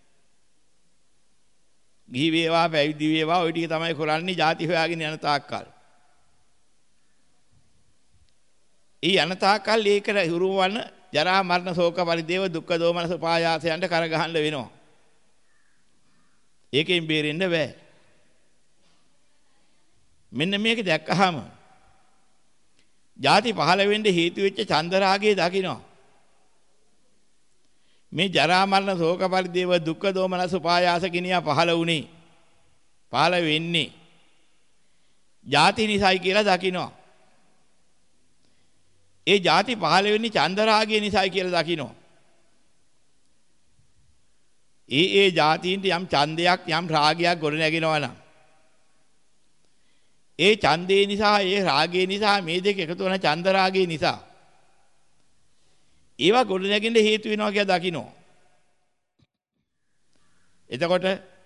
ගිහි වේවා පැවිදි වේවා ওই ටික තමයි කරන්නේ ಜಾති හොයාගෙන යන තාක්කල්. ඊ යන තාක්කල් ඒකට හුරුම වන ජරා මරණ ශෝක පරිදේව දුක්ඛ දෝමනස උපායාසයන්ට කරගහන්න වෙනවා. ඒකෙන් බේරෙන්න බෑ. මෙන්න මේක දැක්කහම ಜಾති පහළ වෙන්න හේතු වෙච්ච චන්දරාගයේ දකින්න. මේ ජරා මරණ ශෝක පරිදේව දුක්ඛ දෝමනස උපායාස කිනියා පහළ වුණේ පහළ වෙන්නේ ಜಾති නිසායි කියලා දකින්න. ඒ ಜಾති පහළ වෙන්නේ චන්දරාගය නිසායි කියලා දකින්න. ඒ ಜಾතියින්ට යම් ඡන්දයක් යම් රාගයක් ගොඩ නැගෙනවා නම් ඒ ඡන්දේ නිසා ඒ රාගය නිසා මේ දෙක එකතු වෙන ඡන්ද රාගය නිසා ඒවා ගොඩ නැගෙන්න හේතු වෙනවා කියලා දකින්න. එතකොට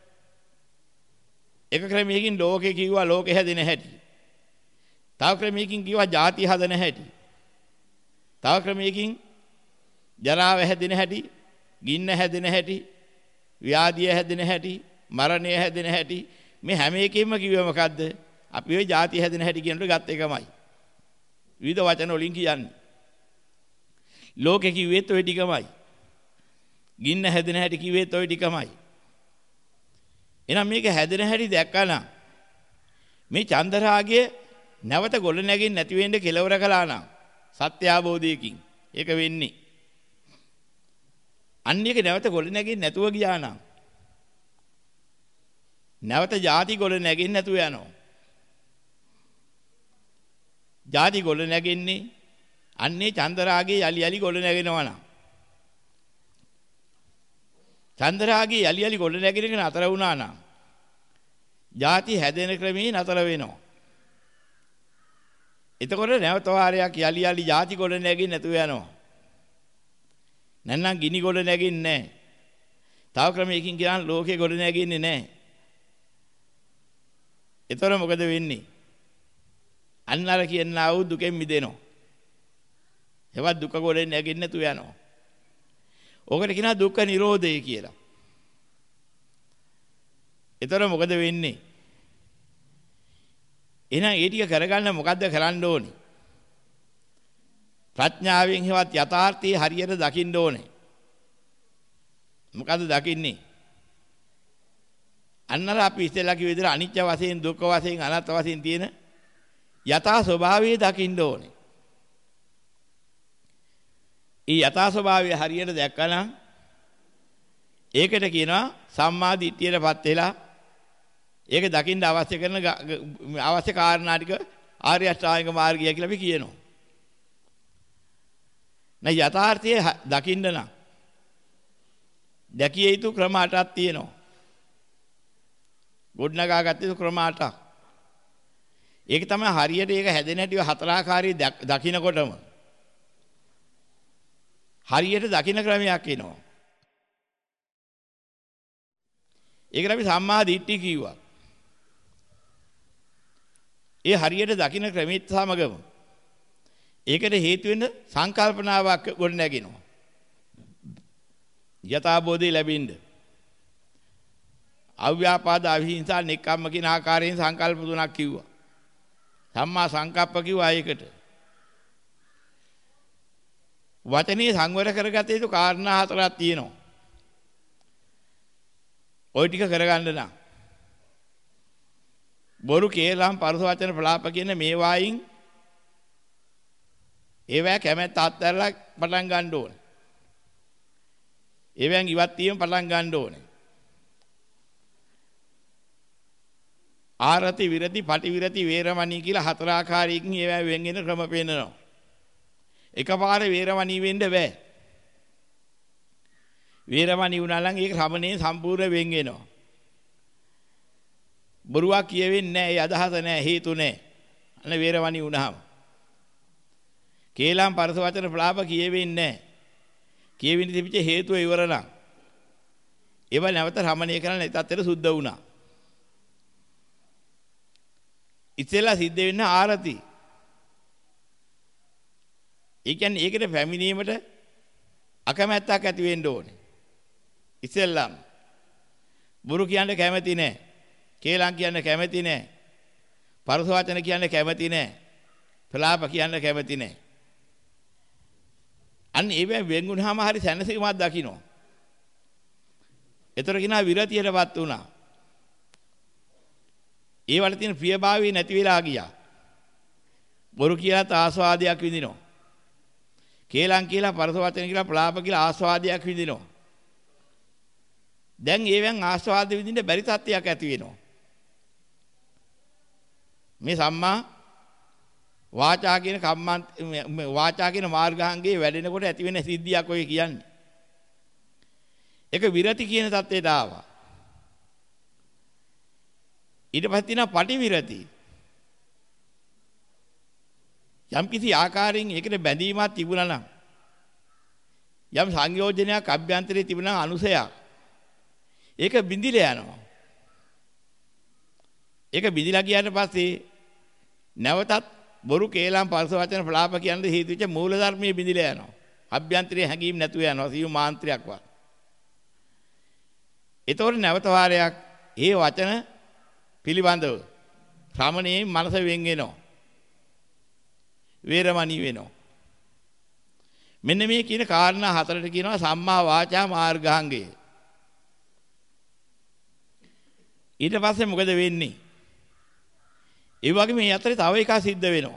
එක ක්‍රමයකින් ලෝකේ කිව්වා ලෝකේ හැදෙන හැටි. තව ක්‍රමයකින් කිව්වා ಜಾති හදන හැටි. තව ක්‍රමයකින් ජරාව හැදෙන හැටි, ගින්න හැදෙන හැටි, ව්‍යාධිය හැදෙන හැටි, මරණය හැදෙන හැටි මේ හැම එකෙම කිව්වේ මොකද්ද? අපි ওই ಜಾති හැදෙන හැටි කියනට ගත් එකමයි. විවිධ වචන වලින් කියන්නේ. ලෝකේ කිව්වෙත් ওই ටිකමයි. ගින්න හැදෙන හැටි කිව්වෙත් ওই ටිකමයි. එහෙනම් මේක හැදෙන හැටි දැක්කනම් මේ චන්දරාගය නැවත ගොඩ නැගින් නැති වෙන්න කෙලවර කළා නම් සත්‍ය අවබෝධයකින් ඒක වෙන්නේ. අන්න එක නැවත ගොඩ නැගින් නැතුව ගියා නම් නැවත ಜಾති ගොඩ නැගින් නැතුව යනවා. ಜಾති ගොඩ නැගින්නේ අන්නේ චන්දරාගේ යලි යලි ගොඩ නැගෙනවා නම් චන්දරාගේ යලි යලි ගොඩ නැගෙන එක නතර වුණා නම් ಜಾති හැදෙන ක්‍රමේ නතර වෙනවා. එතකොට නැවත වාරයක් යලි යලි ಜಾති ගොඩ නැගින් නැතුව යනවා. නැත්නම් ගිනි ගොඩ නැගින්නේ නැහැ. තව ක්‍රමයකින් කියනවා ලෝකේ ගොඩ නැගින්නේ නැහැ. ඒතර මොකද වෙන්නේ? අන්නර කියනවා වූ දුකෙන් මිදෙනවා. ඒවත් දුක ගොඩ නැගින්න නැතුව යනවා. ඕකට කියනවා දුක්ඛ නිරෝධය කියලා. ඒතර මොකද වෙන්නේ? එහෙනම් ඒ ටික කරගන්න මොකද්ද කරන්න ඕනේ? ප්‍රඥාවෙන් හේවත් යථාර්ථයේ හරියට දකින්න ඕනේ. මොකද්ද දකින්නේ? අන්නර අපි ඉස්සෙල්ලා කිව්ව විදිහට අනිත්‍ය වශයෙන් දුක්ඛ වශයෙන් අනාත්ම වශයෙන් තියෙන යථා ස්වභාවය දකින්න ඕනේ. ඊ යථා ස්වභාවය හරියට දැක්කනම් ඒකට කියනවා සම්මා දිට්ඨියටපත් වෙලා ඒක දකින්න අවශ්‍ය කරන අවශ්‍ය කාරණා ටික ආර්ය අෂ්ටාංගික මාර්ගය කියලා අපි කියනවා. නැයි යථාර්ථයේ දකින්න නම් දැකිය යුතු ක්‍රම 8ක් තියෙනවා. ගොඩනගාගත්ත යුතු ක්‍රම 8ක්. ඒක තමයි හරියට ඒක හැදෙන හැටි හතරාකාරී දකින්නකොටම හරියට දකින්න ක්‍රමයක් එනවා. ඒකට අපි සම්මා දිට්ඨිය කිව්වා. ඒ හරියට දකින්න ක්‍රමෙත් සමගම ඒකට හේතු වෙන සංකල්පනාවක් ගොඩ නැගෙනවා. යථාබෝධය ලැබෙන්න. අව්‍යාපාද අවිහිංසා නෙක්ඛම්ම කියන ආකාරයෙන් සංකල්ප තුනක් කිව්වා. සම්මා සංකප්ප කිව්වා ඒකට. වචනේ සංවර කරගත යුතු කාරණා 4ක් තියෙනවා. ওই ටික කරගන්න නම් බොරු කේලම් පරුස වචන ප්‍රලාප කියන මේ වයින් ඒවැ කැමැත්ත අත්හැරලා පටන් ගන්න ඕනේ. ඒවෙන් ඉවත් වීම පටන් ගන්න ඕනේ. ආරති විරති පටි විරති වේරමණී කියලා 4 ආකාරයකින් ඒවැ වෙන්ගෙන ක්‍රම පෙන්නනවා. එකපාර වේරමණී වෙන්න බෑ. වේරමණී වුණා නම් ඒක ශ්‍රමණේ සම්පූර්ණ වෙන් වෙනවා. බොරුවක් කියවෙන්නේ නැහැ. ඒ අදහස නැහැ. හේතු නැහැ. අනේ වේරමණී වුණාම. කේලම් පරස වචන ප්‍රලාප කියවෙන්නේ නැහැ. කියවෙන්න තිබිච්ච හේතුව ඉවර නම් ඒව නැවත ශ්‍රමණය කරන්න නැතතර සුද්ධ වුණා. ඉතලා සිද්ධ වෙන්න ආරති. ඒ කියන්නේ ඒකට පැමිණීමට අකමැත්තක් ඇති වෙන්න ඕනේ. ඉස්සෙල්ලාම බුරු කියන්න කැමති නැහැ. කේලම් කියන්න කැමති නැහැ. පරස වචන කියන්න කැමති නැහැ. ප්‍රලාප කියන්න කැමති නැහැ. අන්න ඒවෙන් වෙන්ුණාම හරි සැනසීමක් දකින්න. ඒතර කිනා විරතියටපත් වුණා. ඒ වල තියෙන ප්‍රියභාවය නැති වෙලා ගියා. බොරු කියලා ආස්වාදයක් විඳිනවා. කේලම් කියලා පරස වචන කියලා ප්‍රලාප කියලා ආස්වාදයක් විඳිනවා. දැන් ඒවෙන් ආස්වාද විඳින්න බැරි තත්ත්වයක් ඇති වෙනවා. මේ සම්මා වාචා කියන වාචා කියන මාර්ගාංගයේ වැඩෙනකොට ඇති වෙන සිද්ධියක් ඔය කියන්නේ. ඒක විරති කියන தත්ත්වයට ආවා. ඊට පස්සේ තියෙනවා පටි විරති. යම් කිසි ආකාරයෙන් ඒකට බැඳීමක් තිබුණා නම් යම් සංයෝජනයක් අභ්‍යන්තරයේ තිබුණා අනුසයක් ඒක බිඳිලා යනවා. ඒක බිඳිලා ගියාට පස්සේ නැවතත් බොරු කේලම් පරස වචන ප්‍රලාප කියන හේතු වෙච්ච මූල ධර්මයේ බිඳිලා යනවා. අභ්‍යන්තරයේ හැඟීම් නැතුව යනවා. සියුම් මාන්ත්‍රයක් වත්. ඒතකොට නැවත වාරයක් ඒ වචන පිළිබඳව ශ්‍රමණේ මනස වෙන් වෙනවා. වේරමණී වෙනවා. මෙන්න මේ කියන කාරණා 4ට කියනවා සම්මා වාචා මාර්ගාංගය. ඊට පස්සේ මොකද වෙන්නේ? ඒ වගේ මේ අතරේ තව එකක් සිද්ධ වෙනවා.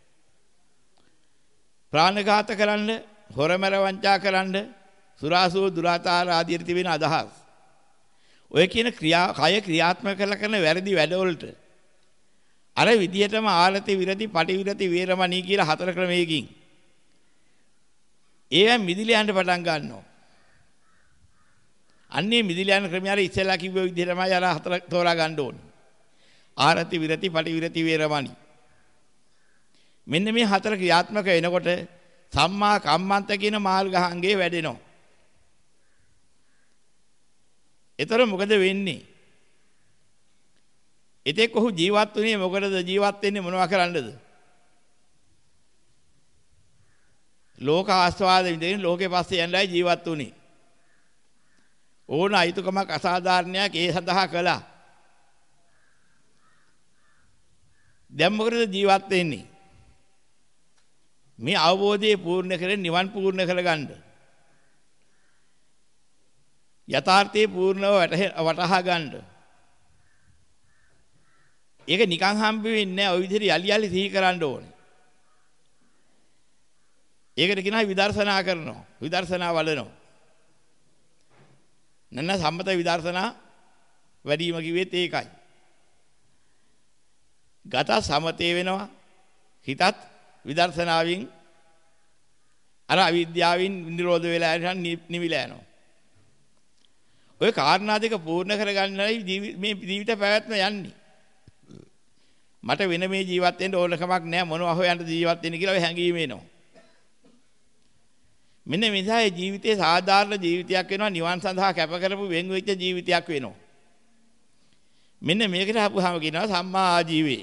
ප්‍රාණඝාත කරන්න, හොරමර වංචා කරන්න, සුරාසූ දුරාචාර ආදී තිබෙන අදහස්. ඔය කියන කය ක්‍රියාත්මක කරන වැරදි වැඩවලට අර විදියටම ආලති විරති පටිවිරති වේරමණී කියලා 4 ක්‍රමයකින් ඒවා මිදිලා යන්න පටන් ගන්නවා. අන්නේ මිදිලා යන ක්‍රමය අර ඉස්සෙල්ලා කිව්ව විදිහටමයි අර 4 තෝරා ගන්න ඕනේ. ආරති විරති පටිවිරති වේරමණී. මෙන්න මේ 4 ක්‍රියාත්මක වෙනකොට සම්මා කම්මන්ත කියන මාර්ගාංගයේ වැඩෙනවා. ඒතර මොකද වෙන්නේ? එතෙක් ඔහු ජීවත් වුණේ මොකටද? ජීවත් වෙන්නේ මොනවා කරන්නද? ලෝක ආස්වාද විඳින්න ලෝකේ පස්සේ යන්නයි ජීවත් වුණේ. ඕන අයිතුකමක් අසාධාරණයක් ඒ සඳහා කළා. දැන් මොකටද ජීවත් වෙන්නේ? මේ අවබෝධය පූර්ණ කරගෙන නිවන් පූර්ණ කරගන්න. යථාර්ථයේ පූර්ණව වටහා ගන්න. ඒක නිකන් හම්බ වෙන්නේ නැහැ. ওই විදිහට යලි යලි සිහි කරන්න ඕනේ. ඒකට කියනවා විදර්ශනා කරනවා. විදර්ශනා වඩනවා. නන්න සම්මත විදර්ශනා වැඩිම කිව්වෙත් ඒකයි. ගත සමතේ වෙනවා. හිතත් විදර්ශනාවෙන් අර අවිද්‍යාවෙන් නිරෝධ වෙලා නිවිලා යනවා. ඔය කාරණා දෙක පූර්ණ කරගන්නයි මේ ජීවිත පැවැත්ම යන්නේ. මට වෙන මේ ජීවත් වෙන්න ඕනකමක් නැහැ මොනවා හොයන්න ජීවත් වෙන්න කියලා ඔය හැඟීම එනවා. මෙන්න මේ නිසා ජීවිතේ සාධාරණ ජීවිතයක් වෙනවා නිවන් සඳහා කැප කරපු වෙන් වෙච්ච ජීවිතයක් වෙනවා. මෙන්න මේකට අපුහම කියනවා සම්මා ආජීවයේ.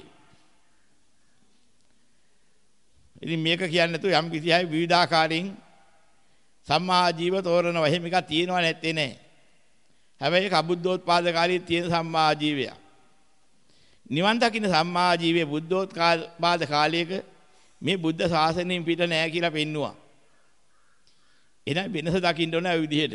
ඉතින් මේක කියන්නේ නැතුව යම් කිසි අය විවිධාකාරයෙන් සම්මා ආජීව තෝරනවා. එහෙම එකක් තියෙනව නැත්තේ නෑ. හැබැයි කබුද්ධෝත්පාද කාලයේ තියෙන සම්මා ආජීවය. නිවන් දකින්න සම්මා ආජීවයේ බුද්ධෝත්පාද කාලයක මේ බුද්ධ ශාසනයෙන් පිට නෑ කියලා පෙන්නවා. එහෙනම් වෙනස දකින්න ඕන ඒ විදිහට.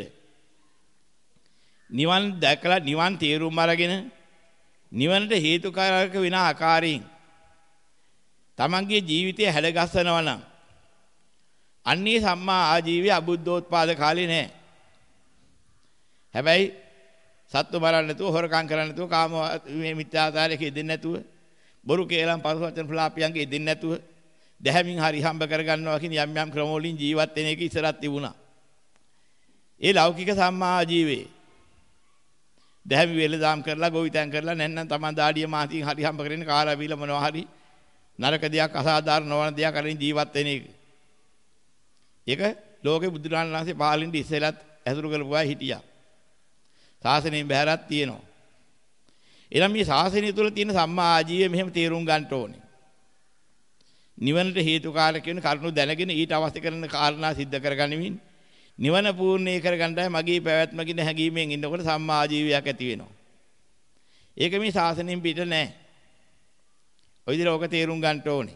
නිවන් දැකලා නිවන් තේරුම් අරගෙන නිවනට හේතුකාරක වෙන ආකාරයෙන් තමන්ගේ ජීවිතය හැඩගස්සනවා නම් අන්නේ සම්මා ආජීවයේ අබුද්ධෝත්පාද කාලේ නෑ. හැබැයි සත්තු මරන්න නැතුව හොරකම් කරන්න නැතුව කාම මිත්‍යාචාරයක ඉදෙන්නේ නැතුව බොරු කේලම් පරස වචන ප්‍රලාපයන්ගේ ඉදෙන්නේ නැතුව දැහැමින් හරි හම්බ කරගන්නවා කියන යම් යම් ක්‍රම වලින් ජීවත් වෙන එක ඉස්සරහට තිබුණා. ඒ ලෞකික සම්මා ආජීවයේ දැහැමි වෙලදාම් කරලා ගොවිතැන් කරලා නැත්නම් තමන් දාඩිය මාතින් හරි හම්බ කරගෙන කාලා බීලා මොනවා හරි නරක දෙයක් අසාධාරණ නොවන දෙයක් අරින් ජීවත් වෙන එක. ඒක ලෝකේ බුදුරජාණන් වහන්සේ පාලින්දි ඉස්සෙලත් ඇසුරු කරපුවා හිටියා. ශාසනයෙන් බැහැරක් තියෙනවා. එනම් මේ ශාසනය තුළ තියෙන සම්මා ආජීවය මෙහෙම තේරුම් ගන්න ඕනේ. නිවනට හේතුකාරක වෙන කරුණු දැනගෙන ඊට අවශ්‍ය කරන කාරණා සිද්ධ කරගනිමින් නිවන පූර්ණේ කරගන්නයි මගේ පැවැත්ම කියන හැඟීමෙන් ඉන්නකොට සම්මා ආජීවයක් ඇති වෙනවා. ඒක මේ ශාසනයෙන් පිට නෑ. ඔය විදිහට ඕක තේරුම් ගන්න ඕනේ.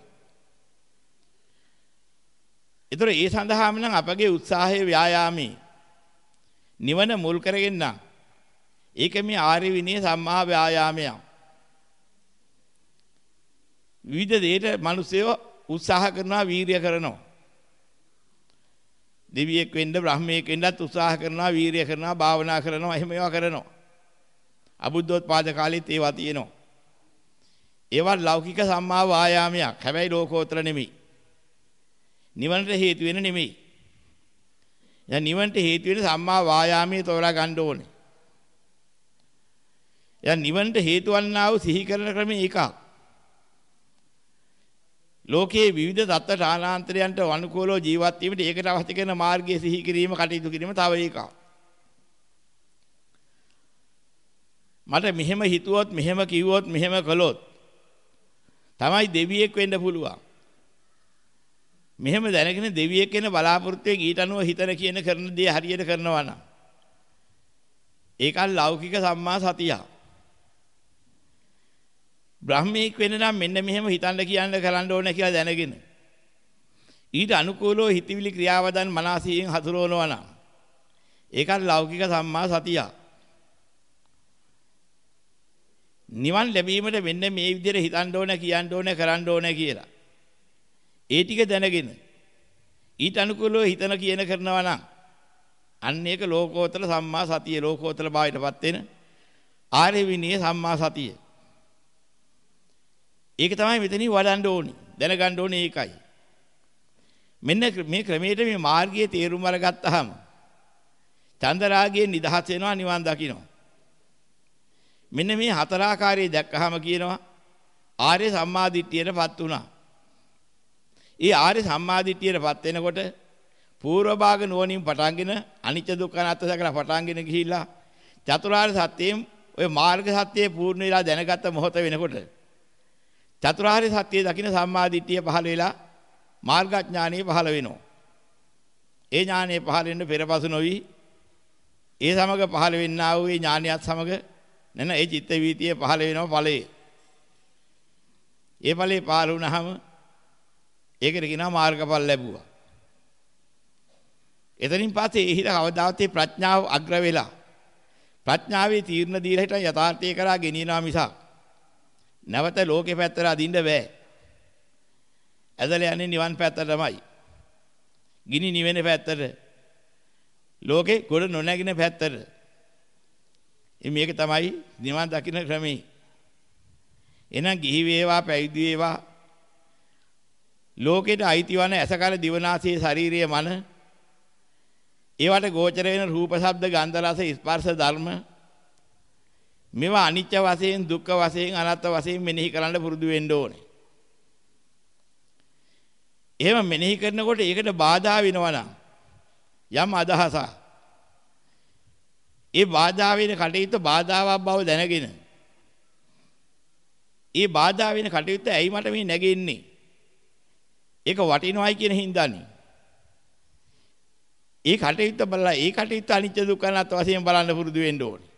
ඒතර ඒ සඳහාම නම් අපගේ උත්සාහයේ ව්‍යායාමයේ නිවන මුල් කරගෙන නම් ඒක මේ ආර්ය විනය සම්මා ව්‍යායාමය. විවිධ දෙයට මිනිස්සුયો උත්සාහ කරනවා වීරිය කරනවා. දෙවියෙක් වෙන්න බ්‍රහ්මයෙක් වෙන්නත් උත්සාහ කරනවා වීරිය කරනවා භාවනා කරනවා එහෙම ඒවා කරනවා. අබුද්ධෝත්පාද කාලෙත් ඒවා තියෙනවා. ඒවා ලෞකික සම්මා වායාමයක්. හැබැයි ලෝකෝත්තර නෙමෙයි. නිවනට හේතු වෙන නෙමෙයි. දැන් නිවනට හේතු වෙන සම්මා වායාමයේ තෝරා ගන්න ඕනේ. දැන් නිවනට හේතු වන්නා වූ සිහි කරන ක්‍රමය එකක්. ලෝකයේ විවිධ தත්ත්ව ඨානාන්තරයන්ට අනුකූලව ජීවත් වීමට ඒකට අවශ්‍ය කරන මාර්ගයේ සිහි කිරීම කටයුතු කිරීම තව එකක්. මට මෙහෙම හිතුවොත් මෙහෙම කිව්වොත් මෙහෙම කළොත් තමයි දෙවියෙක් වෙන්න පුළුවන්. මෙහෙම දැනගෙන දෙවියෙක් වෙන බලාපොරොත්තුවෙන් ඊට අනුව හිතන කියන කරන දේ හරියට කරනවා නම් ඒකල් ලෞකික සම්මා සතිය. බ්‍රහ්මීක් වෙන්න නම් මෙන්න මෙහෙම හිතන්න කියන්න කරන්න ඕන කියලා දැනගෙන ඊට අනුකූලව හිතවිලි ක්‍රියාවදන් මනසින් හසුරවනවා නම් ඒකත් ලෞකික සම්මා සතිය. නිවන් ලැබීමට මෙන්න මේ විදිහට හිතන්න ඕන, කියන්න ඕන, කරන්න ඕන කියලා. ඒ ටික දැනගෙන ඊට අනුකූලව හිතන කියන කරනවා නම් අන්න ඒක ලෝකෝත්තර සම්මා සතිය, ලෝකෝත්තර භාවයටපත් වෙන ආර්ය විනය සම්මා සතිය. ඒක තමයි මෙතනින් වඩන්න ඕනේ, දැනගන්න ඕනේ ඒකයි. මෙන්න මේ ක්‍රමයට මේ මාර්ගයේ තේරුම් අරගත්තාම චන්දරාගයෙන් නිදහස් වෙනවා, නිවන් දකින්නවා. මෙන්න මේ හතර ආකාරයේ දැක්කහම කියනවා ආර්ය සම්මාදිට්ඨියටපත් වුණා. ඒ ආර්ය සම්මාදිට්ඨියටපත් වෙනකොට පූර්ව භාග නුවණින් පටන්ගෙන අනිත්‍ය දුක්ඛ අනාත්ම දැකලා පටන්ගෙන ගිහිල්ලා චතුරාර්ය සත්‍යයෙන් ඔය මාර්ග සත්‍යයේ පූර්ණ වෙලා දැනගත්ත මොහොත වෙනකොට චතුරාර්ය සත්‍යය දකින්න සම්මාදිට්ඨිය පහළ වෙලා මාර්ගඥානිය පහළ වෙනවා. ඒ ඥානිය පහළ වෙන්න පෙරපසු නොවි ඒ සමග පහළ වෙන්නා වූ ඒ ඥානියත් සමග නැන ඒ චිත්ත වීතිය පහළ වෙනවා ඵලයේ. ඒ ඵලයේ පහළ වුණාම ඒකට කියනවා මාර්ගඵල ලැබුවා. එතනින් පස්සේ ඒ හිත කවදාවත් ප්‍රඥාව අග්‍ර වෙලා ප්‍රඥාවේ තීර්ණ දීලා හිටන් යථාර්ථය කරා ගෙනියනවා මිසක් නැවත ලෝකේ පැත්තට අදින්න බෑ. ඇදලා යන්නේ නිවන් පැත්තටමයි. ගිනි නිවෙන පැත්තට. ලෝකේ ගොඩ නොනැගින පැත්තට. මේක තමයි නිවන් දකින්න ක්‍රමය. එහෙනම් ගිහි වේවා පැවිදි වේවා ලෝකෙට අයිති වන ඇසකල දිවනාසයේ ශාරීරිය මන ඒවට ගෝචර වෙන රූප ශබ්ද ගන්ධ රස ස්පර්ශ ධර්ම මේවා අනිත්‍ය වශයෙන් දුක්ඛ වශයෙන් අනාත්ම වශයෙන් මෙනෙහි කරන්න පුරුදු වෙන්න ඕනේ. එහෙම මෙනෙහි කරනකොට ඒකට බාධා වෙනවා නම් යම් අදහසක් ඒ බාධා වෙන කටයුත්ත බාධාවක් බව දැනගෙන ඒ බාධා වෙන කටයුත්ත ඇයි මට මේ නැගෙන්නේ ඒක වටිනවයි කියන හින්දානේ ඒ කටයුත්ත බලලා ඒ කටයුත්ත අනිත්‍ය දුක්ඛ අනාත්ම වශයෙන් බලන්න පුරුදු වෙන්න ඕනේ.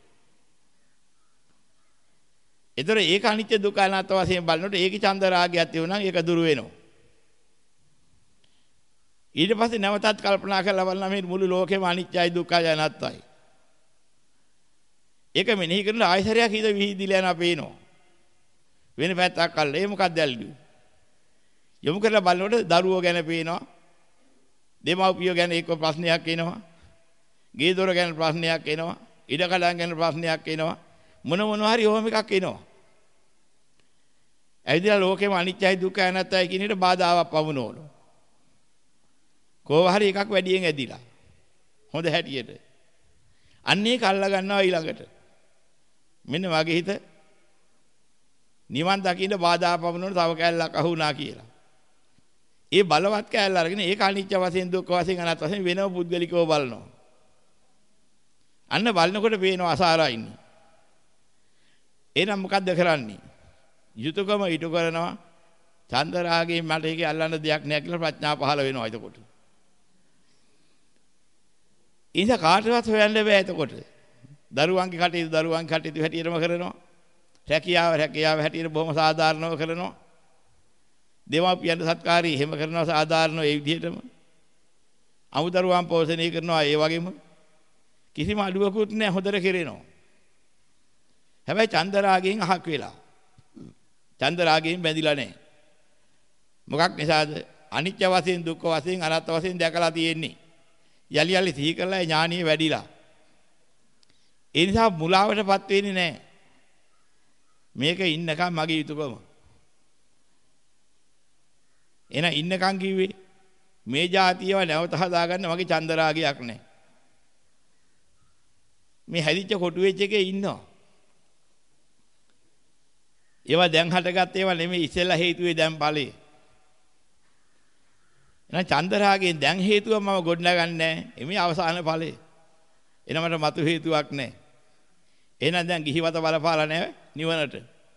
ඒතර ඒක අනිත්‍ය දුක්ඛ අනාත්ම වශයෙන් බලනකොට ඒකේ චන්ද රාගයක් තියුණා නම් ඒක දුරු වෙනවා. ඊට පස්සේ නැවතත් කල්පනා කරලා බලනවා මේ මුළු ලෝකෙම අනිත්‍යයි දුක්ඛයි අනාත්තයි. ඒක මෙනෙහි කරන ආයතරයක් හිත විහිදිලා යනවා පේනවා. වෙන පැත්තක් අල්ල ඒ මොකක්ද ඇල්ලුවේ? යොමු කරලා බලනකොට දරුවෝ ගැන පේනවා. දෙමව්පියෝ ගැන එක්ක ප්‍රශ්නයක් එනවා. ගේ දොර ගැන ප්‍රශ්නයක් එනවා. ඉඩකඩම් ගැන ප්‍රශ්නයක් එනවා. මොන හරි ඕම එකක් එනවා. ඇවිදලා ලෝකෙම අනිත්‍යයි දුක්ඛයි අනාත්තයි කියන එකට බාධාවක් පමුණවනවා. කොහොම හරි එකක් වැඩියෙන් ඇදිලා. හොඳ හැටියට. අන්න ඒක අල්ලා ගන්නවා ඊළඟට. මෙන්න වගේ හිත නිවන් දකින්න බාධා පමුණවන තව කැලලක් අහුණා කියලා. ඒ බලවත් කැලල අරගෙන ඒක අනිත්‍ය වශයෙන් දුක්ඛ වශයෙන් අනාත්ම වශයෙන් වෙනම පුද්ගලිකව බලනවා. අන්න බලනකොට පේනවා අසාරා ඉන්නේ. එහෙනම් මොකද්ද කරන්නේ? යුතුයකම ඊට කරනවා. චන්ද රාගයෙන් මට ඒකේ අල්ලන්න දෙයක් නැහැ කියලා ප්‍රඥා පහළ වෙනවා එතකොට. ඉතින් කාටවත් හොයන්න බෑ එතකොට. දරුවන්ගේ කටයුතු හැටියටම කරනවා. රැකියාව හැටියට බොහොම සාධාරණව කරනවා. දෙමාපියන්ට සත්කාරී එහෙම කරනවා සාධාරණව ඒ විදිහටම. අමුදරුවන් පෝෂණය කරනවා ඒ වගේම. කිසිම අඩුවකුත් නැහැ හොඳට කෙරෙනවා. හැබැයි චන්ද රාගයෙන් අහක් වෙලා. චන්ද රාගයෙන් බැඳිලා නැහැ. මොකක් නිසාද? අනිත්‍ය වශයෙන් දුක්ඛ වශයෙන් අනාත්ම වශයෙන් දැකලා තියෙන්නේ. යලි යලි සිහි කරලා ඥානිය වැඩිලා. ඒ නිසා මුලාවටපත් වෙන්නේ නැහැ. මේක ඉන්නකම් මගේ යුතුයකම. එන ඉන්නකම් කිව්වේ මේ જાතියව නැවත හදාගන්න මගේ චන්ද රාගයක් නැහැ. මේ හැදිච්ච කොටු වෙච්ච එකේ ඉන්නවා. ඒවා දැන් හටගත් ඒවා නෙමෙයි ඉස්සෙල්ලා හේතුවේ දැන් ඵලයේ. එහෙනම් චන්ද රාගයෙන් දැන් හේතුව මම ගොඩනගන්නේ නැහැ. එමේ අවසාන ඵලයේ. එනමට මතු හේතුවක් නැහැ. එහෙනම් දැන් ගිහිවත බලපාලා නැහැ නිවනට.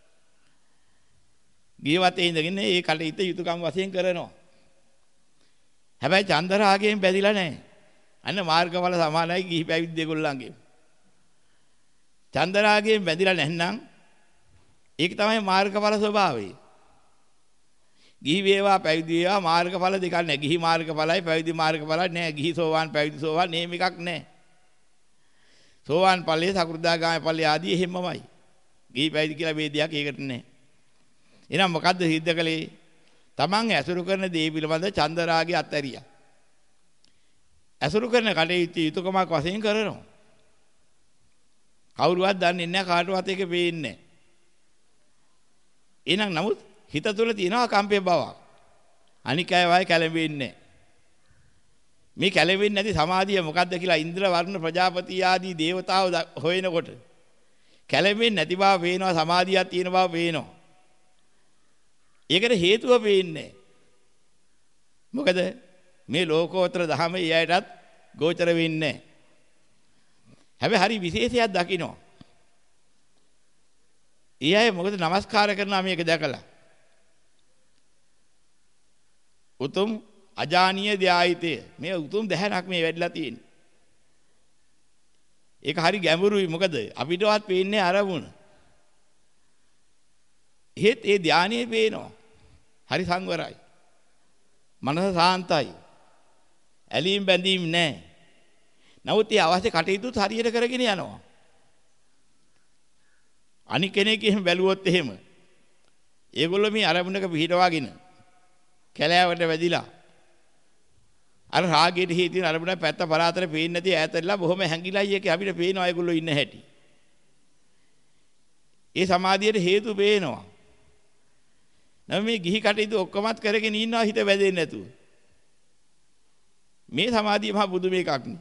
ගිහිවතේ ඉඳගෙන ඒ කටයුත්ත යුතුයකම් වශයෙන් කරනවා. හැබැයි චන්ද රාගයෙන් බැඳිලා නැහැ. අන්න මාර්ගඵල සමානයි ගිහි පැවිදි දෙගොල්ලන්ගේ. චන්ද රාගයෙන් බැඳිලා නැත්නම් ඒක තමයි මාර්ගඵල ස්වභාවය. ගිහි වේවා පැවිදි වේවා මාර්ගඵල දෙකක් නැහැ. ගිහි මාර්ගඵලයි පැවිදි මාර්ගඵලයි නැහැ. ගිහි සෝවාන් පැවිදි සෝවාන් නේම එකක් නැහැ. සෝවාන් ඵලයේ සකෘදාගාමී ඵලයේ ආදී එහෙමමයි. ගිහි පැවිදි කියලා ભેදයක් ඒකට නැහැ. එහෙනම් මොකද්ද සිද්ධ කළේ? තමන් ඇසුරු කරන දේ පිළිබඳ චන්දරාගය අත්හැරියා. ඇසුරු කරන කටයුතු යුතුයකමක් වශයෙන් කරනවා. කවුරුවත් දන්නේ නැහැ කාටවත් ඒක පේන්නේ නැහැ. එහෙනම් නමුත් හිත තුළ තියෙනවා කම්පේ බවක්. අනික අය වයි කැළඹෙන්නේ නැහැ. මේ කැළඹෙන්නේ නැති සමාධිය මොකද්ද කියලා ඉන්ද්‍ර වර්ණ ප්‍රජාපති ආදී දේවතාවෝ හොයනකොට කැළඹෙන්නේ නැති බව පේනවා, සමාධියක් තියෙන බව පේනවා. ඒකට හේතුව පේන්නේ මොකද? මේ ලෝකෝත්තර ධහම ඊයටත් ගෝචර වෙන්නේ නැහැ. හැබැයි හරි විශේෂයක් දකින්න. ඊයය මොකද নমස්කාර කරනවා මේක දැකලා. උතුම් අජානීය ධායිතය. මේ උතුම් දැහැණක් මේ වැඩිලා තියෙන්නේ. ඒක හරි ගැඹුරුයි. මොකද අපිටවත් පේන්නේ අරමුණ. එහෙත් ඒ ධානයේ පේනවා. හරි සංවරයි. මනස සාන්තයි. ඇලීම් බැඳීම් නැහැ. නමුත් ඒ අවශ්‍ය කටයුතු හරියට කරගෙන යනවා. අනික කෙනෙක් එහෙම බැලුවොත් එහෙම ඒගොල්ලෝ මේ අරමුණක පිහිටවාගෙන කැලෑවට වැදිලා අර රාගයට හේතුවෙන අරමුණ පැත්ත පරාතට පේන්නේ නැති ඈතටලා බොහොම හැංගිලායි එකේ අපිට පේනවා ඒගොල්ලෝ ඉන්න හැටි. ඒ සමාධියට හේතු පේනවා. නම් මේ ගිහි කටයුතු ඔක්කොමත් කරගෙන ඉන්නවා හිත වැදෙන්නේ නැතුව. මේ සමාධිය මහා බුදු මේකක් නේ.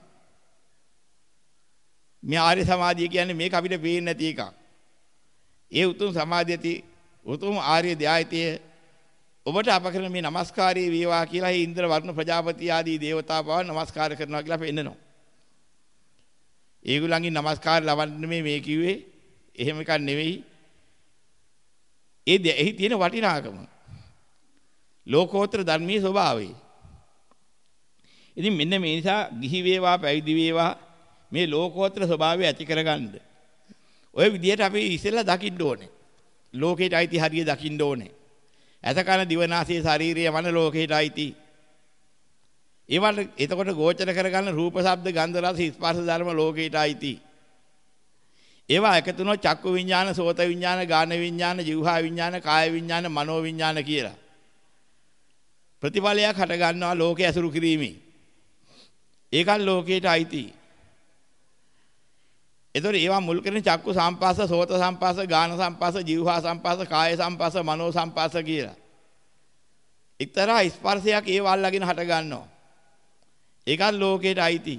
මේ ආර්ය සමාධිය කියන්නේ මේක අපිට පේන්නේ නැති එකක්. ඒ උතුම් සමාධියති උතුම් ආර්ය ධායතය ඔබට අප කරන මේ নমස්කාරී වේවා කියලා ඒ ඉන්ද්‍ර වර්ණ ප්‍රජාපති ආදී දේවතාවව নমස්කාර කරනවා කියලා පෙන්නනවා. ඒගොල්ලන්ගේ নমස්කාර ලබන්න මේ කිව්වේ එහෙම එකක් නෙවෙයි. එහි තියෙන වටිනාකම ලෝකෝත්තර ධර්මයේ ස්වභාවය. ඉතින් මෙන්න මේ නිසා ගිහි වේවා පැවිදි වේවා මේ ලෝකෝත්තර ස්වභාවය ඇති කරගන්න ඔය විදිහට අපි ඉස්සෙල්ලා දකින්න ඕනේ. ලෝකේට අයිති හරිය දකින්න ඕනේ. ඇතකන දිවනාසය ශාරීරිය මන ලෝකේට අයිති. ඒවල එතකොට ගෝචර කරගන්න රූප ශබ්ද ගන්ධ රස ස්පර්ශ ධර්ම ලෝකේට අයිති. ඒවා එකතුනෝ චක්කු විඥාන, සෝත විඥාන, ගාන විඥාන, જીවහා විඥාන, කාය විඥාන, මනෝ විඥාන කියලා. ප්‍රතිඵලයක් හට ගන්නවා ලෝකයේ ඇසුරු කිරීමේ. ඒකත් ලෝකයට අයිති. එතකොට ඒවා මුල් කරගෙන චක්කු සම්පස්ස, සෝත සම්පස්ස, ගාන සම්පස්ස, જીවහා සම්පස්ස, කාය සම්පස්ස, මනෝ සම්පස්ස කියලා. එක්තරා ස්පර්ශයක් ඒ වල්ලාගෙන හට ගන්නවා. ඒකත් ලෝකයට අයිති.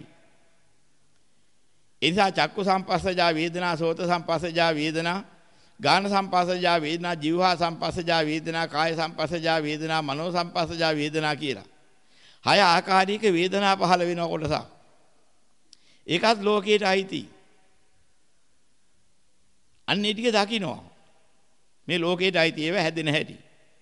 ඒ නිසා චක්කු සම්පස්සජා වේදනා, සෝත සම්පස්සජා වේදනා, ගාන සම්පස්සජා වේදනා, જીවහා සම්පස්සජා වේදනා, කාය සම්පස්සජා වේදනා, මනෝ සම්පස්සජා වේදනා කියලා. හය ආකාරයක වේදනා පහළ වෙන කොටසක්. ඒකත් ලෝකයට අයිති. අන්නේ ටික දකින්නවා. මේ ලෝකයට අයිති ඒවා හැදෙන හැටි.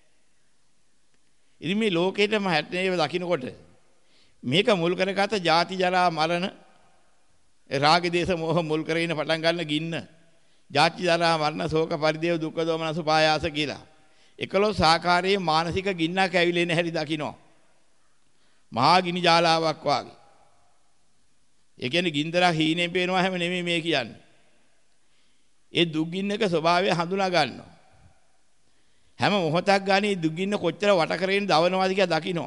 ඉතින් මේ ලෝකෙටම හැදෙන ඒවා දකින්නකොට මේක මුල් කරගත ජාති ජරා මරණ රාග දේශ මොහ මුල් කරගෙන පටන් ගන්න ගින්න ජාති ජරා මරණ ශෝක පරිදේව දුක්ඛ දෝමනස පායාස කියලා 11 ආකාරයේ මානසික ගින්නක් ඇවිලෙන හැටි දකින්නවා. මහා ගිනි ජාලාවක් වාගේ. ඒ කියන්නේ ගින්දරක් හීනෙන් පේනවා හැම නෙමෙයි මේ කියන්නේ. ඒ දුක්ගින්නක ස්වභාවය හඳුනා ගන්නවා. හැම මොහොතක් ගානේ දුක්ගින්න කොච්චර වට කරගෙන දවනවාද කියලා දකින්නවා.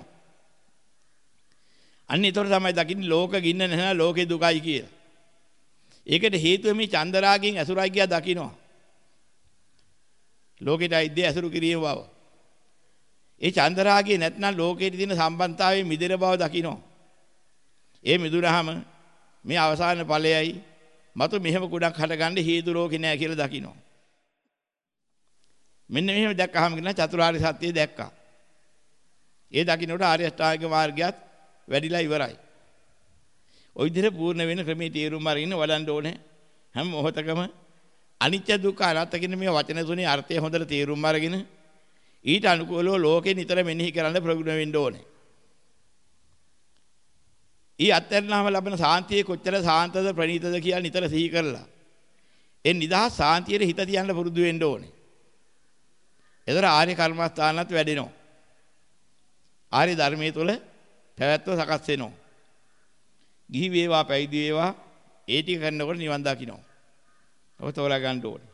අන්න ඒතර තමයි දකින්නේ ලෝක ගින්න නැහැ ලෝකේ දුකයි කියලා. ඒකට හේතුව මේ චන්දරාගයෙන් ඇසුරයි කියලා දකින්නවා. ලෝකෙට අයිද්දේ ඇසුරු කිරීම බව. ඒ චන්දරාගය නැත්නම් ලෝකෙට තියෙන සම්බන්ධතාවයේ මිදෙන බව දකින්නවා. ඒ මිදුනහම මේ අවසාන ඵලයයි මතු මෙහෙම කුඩක් හටගන්න හේතු ලෝකේ නෑ කියලා දකින්නවා. මෙන්න මෙහෙම දැක්කහම කියන චතුරාර්ය සත්‍යය දැක්කා. ඒ දකින්නට ආර්ය අෂ්ටාංගික මාර්ගයත් වැඩිලා ඉවරයි. ওই විදිහට පූර්ණ වෙන ක්‍රමයේ තේරුම් අරගෙන වඩන්න ඕනේ. හැම මොහොතකම අනිත්‍ය දුක්ඛ අනාත්ම කියන මේ වචන තුනේ අර්ථය හොඳට තේරුම් අරගෙන ඊට අනුකූලව ලෝකේ නිතර මෙනෙහි කරන්න ප්‍රගුණ වෙන්න ඕනේ. ඊ අත්තරනාම ලැබෙන සාන්තිය කොච්චර සාන්තද ප්‍රණීතද කියලා නිතර සිහි කරලා ඒ නිදහස් සාන්තියේ හිත තියන්න පුරුදු වෙන්න ඕනේ. ඒතර ආර්ය කර්මස්ථානත් වැඩෙනවා. ආර්ය ධර්මයේ තුල පැවැත්ම සකස් වෙනවා. ගිහි වේවා පැවිදි වේවා ඒ ටික කරනකොට නිවන් දකින්නවා. ඔබ තෝරා ගන්න ඕනේ.